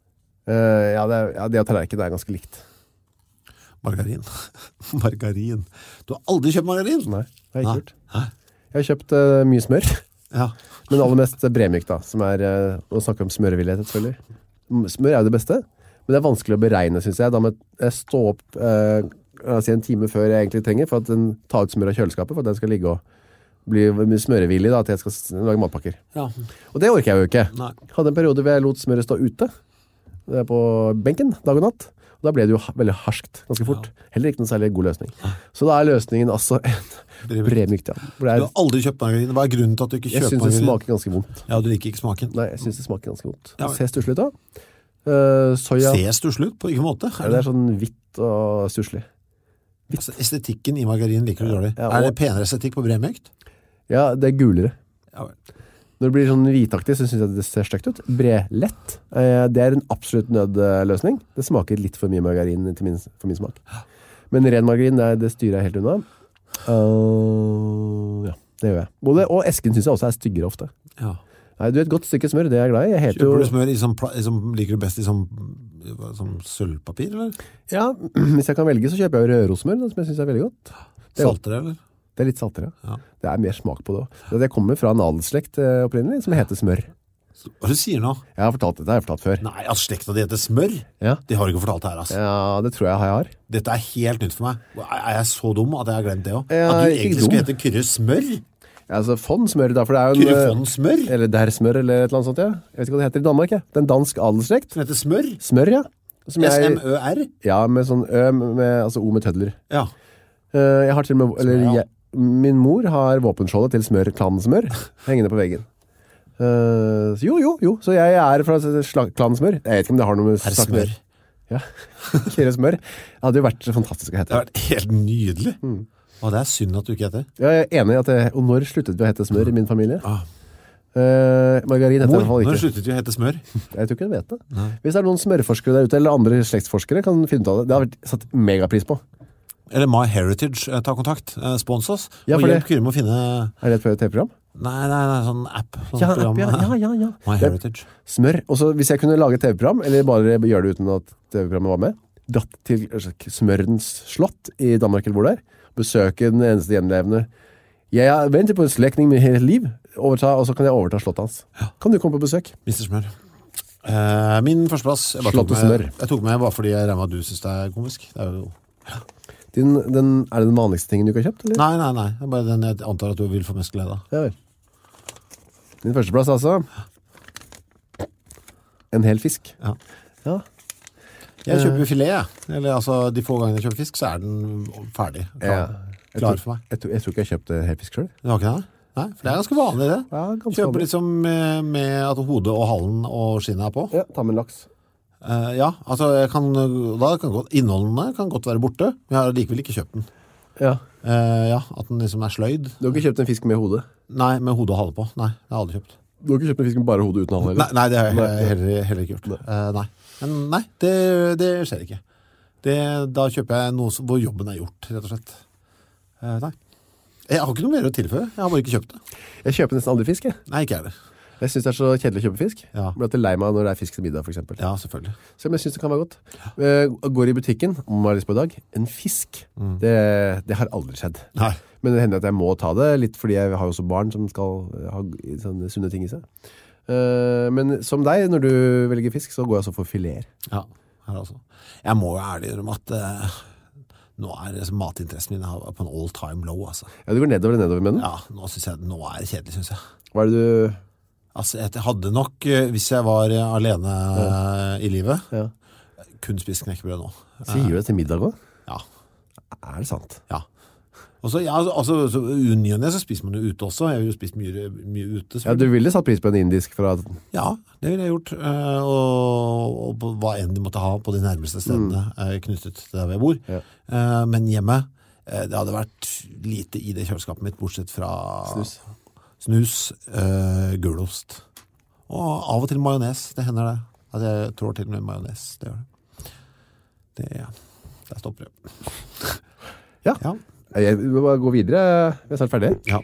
Uh, ja, det, er, ja, det og tallerken er ganske likt. Margarin. Margarin. Du har aldri kjøpt margarin? Nei, det har jeg ikke gjort. Jeg har kjøpt uh, mye smør. Ja. Men aller mest bremyk da, som er, uh, å snakke om smørvillighet selvfølgelig. Smør er jo det beste, men det er vanskelig å beregne, synes jeg. Da må jeg stå opp uh, altså en time før jeg egentlig trenger, for at den tar ut smør av kjøleskapet, for at den skal ligge og bli smørevillig da, til jeg skal lage matpakker. Ja. Og det orker jeg jo ikke. Nei. Jeg hadde en periode hvor jeg lot smøret stå ute, det er på benken, dag og natt. Og da ble det jo veldig harskt, ganske fort. Ja. Heller ikke noen særlig god løsning. Så da er løsningen altså en bremykt, ja. Er... Du har aldri kjøpt margarin. Hva er grunnen til at du ikke kjøper margarin? Jeg synes det smaker ganske vondt. Ja, du liker ikke smaken? Nei, jeg synes det smaker ganske vondt. Ja. Det ser stusselig ut da. Uh, soja... Ser stusselig ut? På ingen måte? Ja, det er sånn hvitt og stusselig. Altså, estetikken i margarin liker du dårlig. Ja, og... Er det penere estetikk på bremykt? Ja, det er gulere. Ja, vel. Når det blir sånn hvitaktig, så synes jeg det ser støkt ut. Brelett, det er en absolutt nødløsning. Det smaker litt for mye margarin til min, for min smak. Men ren margarin, det, det styrer jeg helt unna. Uh, ja, det gjør jeg. Både, og esken synes jeg også er styggere ofte. Ja. Nei, du er et godt stykke smør, det er jeg glad i. Jeg Kjøper jo... du smør i som, som liker du best i som, som sølvpapir, eller? Ja, hvis jeg kan velge, så kjøper jeg rørosmør, som jeg synes er veldig godt. Saltere, eller? Det er litt saltere, ja. Det er mer smak på det også. Det kommer fra en adelslekt opprinnelig, som heter smør. Hva du sier nå? Jeg har fortalt det, det har jeg fortalt før. Nei, at slekta di heter smør? Ja. Det har du ikke fortalt her, altså. Ja, det tror jeg jeg har. Dette er helt nytt for meg. Er jeg så dum at jeg har glemt det også? Ja, at du egentlig skulle hete Kyrre Smør? Ja, altså Fond smør da, for det er jo en... Kyrre Fond Smør? Eller Der smør, eller et eller annet sånt, ja. Jeg vet ikke hva det heter i Danmark, ja. Det er en dansk adelslekt. Som heter Smør? Smør, ja. Som jeg, S M Ø R? Ja, med sånn Ø, med, altså O med tødler. Ja. Uh, jeg har til og med, eller Smør, ja. jeg, min mor har våpenskjoldet til smør, klansmør, hengende på veggen. Uh, jo, jo, jo, så jeg er fra slag, klansmør. Jeg vet ikke om det har noe med Er det smør? Ja, Kjøre smør. Det hadde jo vært fantastisk å hete. Det har vært helt nydelig. Mm. Og det er synd at du ikke heter. Ja, jeg er enig i at jeg, og når sluttet vi å hete smør i min familie? Ah. Uh, margarin heter Mor, i hvert fall ikke. når sluttet vi å hete smør? Jeg tror ikke jeg vet det. Nei. Hvis det er noen smørforskere der ute, eller andre slektsforskere, kan finne ut av det. Det har vært satt megapris på. Eller My Heritage, eh, ta kontakt. Eh, spons oss. Ja, og for hjelp det. Kyrre med å finne... Er det et T V-program? Nei, nei, nei, sånn app. Sånn Ja, program. app, ja, ja, ja, ja. My Det- Heritage. Smør. Og så hvis jeg kunne lage et T V-program, eller bare gjøre det uten at T V-programmet var med, dratt til Smørens slott i Danmark eller hvor det er, besøke den eneste gjenlevende. Jeg har ventet på en slekning med hele liv, overta, og så kan jeg overta slottet hans. Kan du komme på besøk? mister Smør. Eh, min førsteplass jeg bare Slott tok og med, smør. jeg tok med bare fordi jeg regner med at du synes det er komisk. Det er jo... Din, den, er det den vanligste tingen du ikke har kjøpt, eller? Nei, nei, nei. Det er bare den jeg antar at du vil få mest glede av. Ja vel. Din førsteplass altså. En hel fisk. Ja. Ja. Jeg kjøper filet, jeg. Eller altså, de få gangene jeg kjøper fisk, så er den ferdig. Klar, Ja. Jeg klar tror- for meg. Jeg, tror- jeg tror ikke jeg har kjøpt hel fisk selv. Det var ikke det? Nei, for det er ganske vanlig det. Ja, ganske Kjøper vanlig. liksom med, med at hodet og halen og skinnet er på. Ja, ta med en laks. Eh, ja, altså jeg kan, da kan godt, innholdene kan godt være borte, men jeg har likevel ikke kjøpt den. Ja. Eh, ja, at den liksom er sløyd. Du har ikke kjøpt en fisk med hodet? Nei, med hodet og hale på. Nei, det har jeg aldri kjøpt. Du har ikke kjøpt en fisk med bare hodet uten hale? Nei, nei, det har jeg Nei. heller, heller ikke gjort. Eh, nei, men nei, det, det skjer ikke. Det, da kjøper jeg noe som, hvor jobben er gjort, rett og slett. Eh, nei. Jeg har ikke noe mer å tilføye, jeg har bare ikke kjøpt det. Jeg kjøper nesten aldri fisk, jeg. Nei, ikke er det. Jeg synes det er så kjedelig å kjøpe fisk. Ja. Jeg blir alltid lei meg når det er fisk til middag, for eksempel. Ja, selvfølgelig. Så jeg synes det kan være godt. Uh, går i butikken, om man har lyst på i dag, en fisk. Mm. Det, det har aldri skjedd. Nei. Men det hender at jeg må ta det, litt fordi jeg har jo også barn som skal ha sånne sunne ting i seg. Uh, men som deg, når du velger fisk, så går jeg også for fileter. Ja, her altså. Jeg må jo ærlig om at uh, nå er liksom, matinteressen min på en all time low, altså. Ja, du går nedover og nedover med den. Ja, nå synes jeg, nå er det kjedelig, synes jeg. Hva er det du... Altså, jeg hadde nok, eh, hvis jeg var eh, alene eh, i livet, Ja. kun spist knekkebrød nå. Sier du det til middag også? Ja, Er det sant? ja. Og så, ja, altså, altså så, unionen, så spiser man jo ute også. Jeg har jo spist mye, mye ute. Ja, du ville satt pris på en indisk fra... Ja, det ville jeg gjort. eh, Og, og på hva enn de måtte ha på de nærmeste stedene eh, knyttet til der hvor jeg bor. Ja. Eh, Men hjemme, eh, det hadde vært lite i det kjøleskapet mitt, bortsett fra Snus. snus, eh, gulost. Og av og til majones, det hender det. At jeg trår til med majones, det gjør det. Det, ja, der stopper det. Ja. Ja. Jeg vil bare gå videre. Vi er snart ferdig. Ja.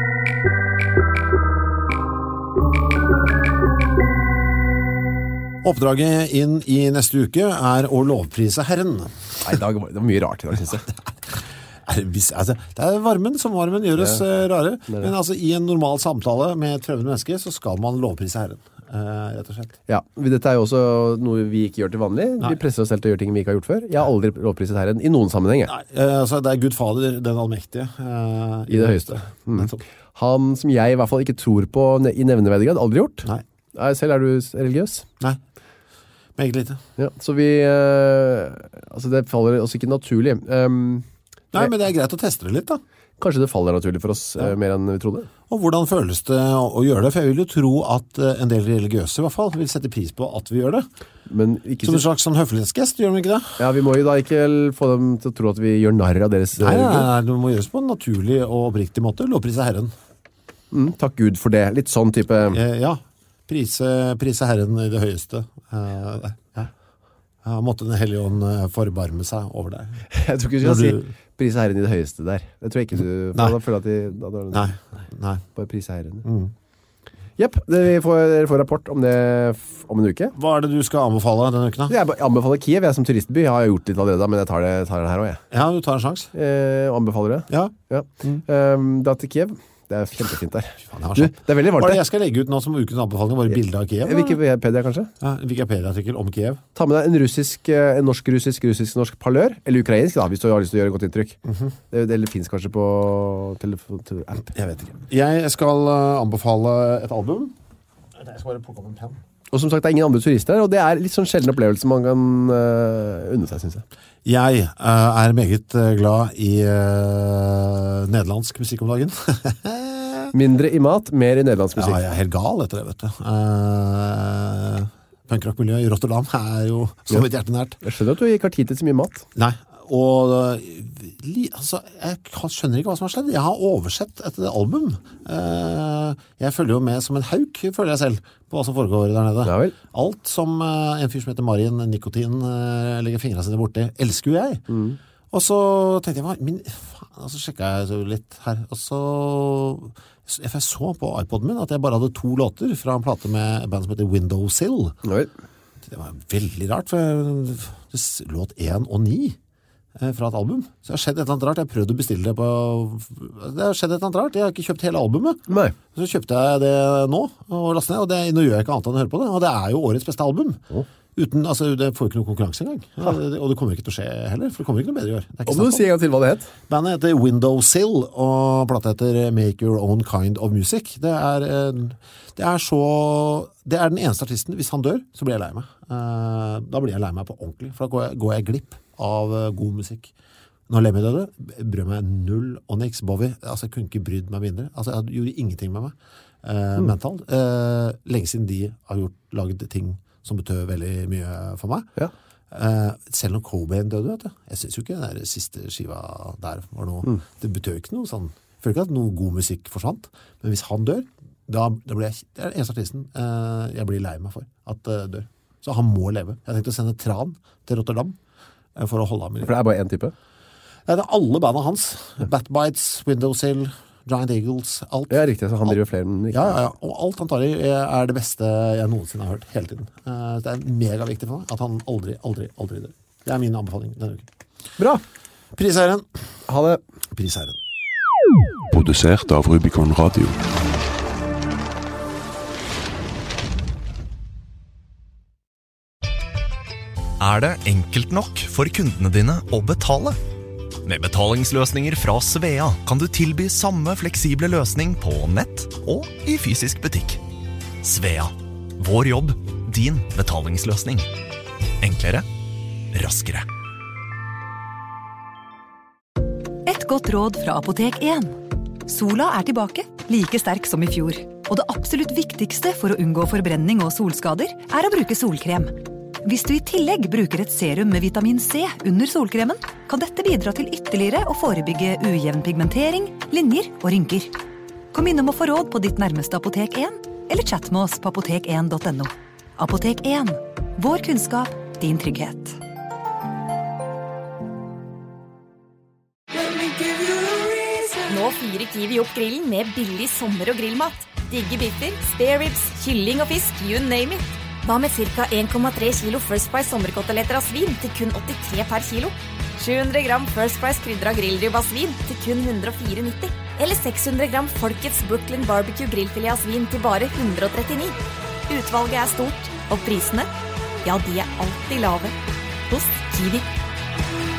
Oppdraget inn i neste uke er å lovprise Herren. Nei, i dag var det var mye rart i dag, synes jeg. Er det, hvis- altså, det er varmen som varmen gjør oss eh, rare, men altså i en normal samtale med et fremmede menneske så skal man lovprise Herren, eh, rett og slett. Ja, dette er jo også noe vi ikke gjør til vanlig. Nei. Vi presser oss selv til å gjøre ting vi ikke har gjort før. Jeg har aldri lovpriset Herren i noen sammenheng. jeg. Nei, eh, altså det er Gud Fader, den allmektige. eh, I det høyeste. Mm. Nettopp. Han som jeg i hvert fall ikke tror på ne- i nevneverdig grad, aldri gjort. Nei, Nei, selv er du religiøs. nei, meget lite. Ja, så vi, eh, altså det faller oss ikke naturlig. Um, Nei, men det er greit å teste det litt da. kanskje det faller naturlig for oss eh, mer enn vi trodde. Og hvordan føles det å, å gjøre det? For jeg vil jo tro at eh, en del religiøse i hvert fall vil sette pris på at vi gjør det. Men ikke Som en så, slags sånn høflighetsgest, gjør de ikke det? ja, vi må jo da ikke l- få dem til å tro at vi gjør narr av deres eh, Nei, nei, religion. nei, det må gjøres på en naturlig og oppriktig måte. Lovprise Herren. Mm, takk Gud for det. Litt sånn type... Eh, ja, prise, prise Herren i det høyeste. Eh, ja. Ja, måtte den hellige ånd eh, forbarme seg over deg. Jeg tror ikke du Når skal du- si prise Herren i det høyeste der. Det tror jeg ikke du... For Nei. da føler jeg at de... Da, da, Nei, nei. Bare prise Herren. Mm. Jepp, det- vi får, dere får rapport om det f- om en uke. Hva er det du skal anbefale denne uken da? Jeg ba- anbefaler Kiev, jeg som turistby. Jeg har gjort litt allerede, men jeg tar, det, tar den her også, jeg. Ja, du tar en sjans. Eh, og anbefaler det. Ja. Ja. Um, da til Kiev. Det er kjempefint der. Faen, jeg har Du, sånn. det er veldig Hva varmt er det der. jeg skal legge ut nå som ukens anbefaling? Bare bilde av Kiev? da? Wikipedia, kanskje? Ja, en Wikipedia-artikkel om Kiev. Ta med deg en russisk, eh, en norsk-russisk, russisk-norsk parlør, eller ukrainsk da, hvis du har lyst til å gjøre godt inntrykk. det, det finnes kanskje på telefon, til app. Jeg vet ikke. Jeg skal uh, anbefale et album. Jeg skal bare plukke opp en penn. Og som sagt, det er ingen andre turister her, og det er litt sånn sjelden opplevelse man kan uh, unne seg, synes jeg. Jeg uh, er meget uh, glad i uh, nederlandsk musikk om dagen. Mindre i mat, mer i nederlandsk musikk. Ja, jeg er helt gal etter det, vet du. Uh, Punkrock-miljøet i Rotterdam er jo så mitt hjerte nært. Jeg skjønner at du ikke har tid til så mye mat. Nei, og li, altså, jeg skjønner ikke hva som har skjedd. Jeg har oversett et album. Uh, jeg følger jo med som en hauk, føler jeg selv, på hva som foregår der nede. Ja, vel. Alt som uh, en fyr som heter Marien Nikotin uh, legger fingrene sine borti, elsker jo jeg. Mm. Og så tenkte jeg, hva, min, faen, og så sjekket jeg så litt her, og så jeg så på iPoden min at jeg bare hadde to låter fra en plate med en band som heter Windowsill. Ja, vel. Det var veldig rart, for det låt én og ni fra et album. Så det har skjedd et eller annet rart. Jeg prøvde å bestille det på... Det har skjedd et eller annet rart. Jeg har ikke kjøpt hele albumet. Nei. Så kjøpte jeg det nå, og lastet ned, og det, nå gjør jeg ikke annet enn å høre på det. Og det er jo årets beste album. Oh. Uten, altså, det får ikke noen konkurranse engang. Ja. Og det kommer ikke til å skje heller, for det kommer ikke noe bedre i år. Om du sier en gang til hva det het? Bandet heter Windowsill, og plata heter Make Your Own Kind of Music. Det er, det er så... Det er den eneste artisten. Hvis han dør, så blir jeg lei meg. Da blir jeg lei meg på ordentlig, for da går jeg, går jeg glipp av god musikk. Når Lemmy døde, brød meg null og niks. Bowie, altså jeg kunne ikke brydd meg mindre. Altså jeg gjorde ingenting med meg eh, mm. mentalt. Eh, lenge siden de har gjort, laget ting som betød veldig mye for meg. Ja. Eh, selv når Cobain døde, vet du. Jeg synes jo ikke den der siste skiva der var noe, mm. det betød ikke noe sånn. Jeg føler ikke at noe god musikk forsvant. Men hvis han dør, da, da blir jeg, det er den eneste artisten eh, jeg blir lei meg for at uh, dør. Så han må leve. Jeg tenkte å sende Tran til Rotterdam for å holde ham i livet. For det er bare en type? Ja, det er alle bandene hans. Batbites, Windowsill, Giant Eagles, alt. Ja, riktig, så han driver flere enn ja, ja, ja, og alt han tar i er det beste jeg noensinne har hørt hele tiden. Det er mega viktig for meg at han aldri, aldri, aldri dør. Det er min anbefaling denne uken. Bra! Prisherren. Ha det. Prisherren. Produsert av Rubicon Radio. Er det enkelt nok for kundene dine å betale? Med betalingsløsninger fra Svea kan du tilby samme fleksible løsning på nett og i fysisk butikk. Svea. Vår jobb, din betalingsløsning. Enklere, raskere. Et godt råd fra Apotek én. Sola er tilbake, like sterk som i fjor. Og det absolutt viktigste for å unngå forbrenning og solskader er å bruke solkrem. Hvis du i tillegg bruker et serum med vitamin C under solkremen, kan dette bidra til ytterligere å forebygge ujevn pigmentering, linjer og rynker. Kom innom å få råd på ditt nærmeste Apotek én, eller chat med oss på apotek én punktum no. Apotek én. Vår kunnskap, din trygghet. Nå fyrer Kiwi opp grillen med billig sommer- og grillmat. Digge biffer, spare ribs, kylling og fisk, you name it. Hva med cirka en komma tre kilo First Price sommerkoteletter av svin til kun åttitre per kilo? sju hundre gram First Price krydra grillribb av svin til kun hundre og fire nitti. Eller seks hundre gram Folkets Brooklyn Barbecue grillfilet av svin til bare hundre og trettini. Utvalget er stort, og prisene, ja, de er alltid lave. Hos Kiwi.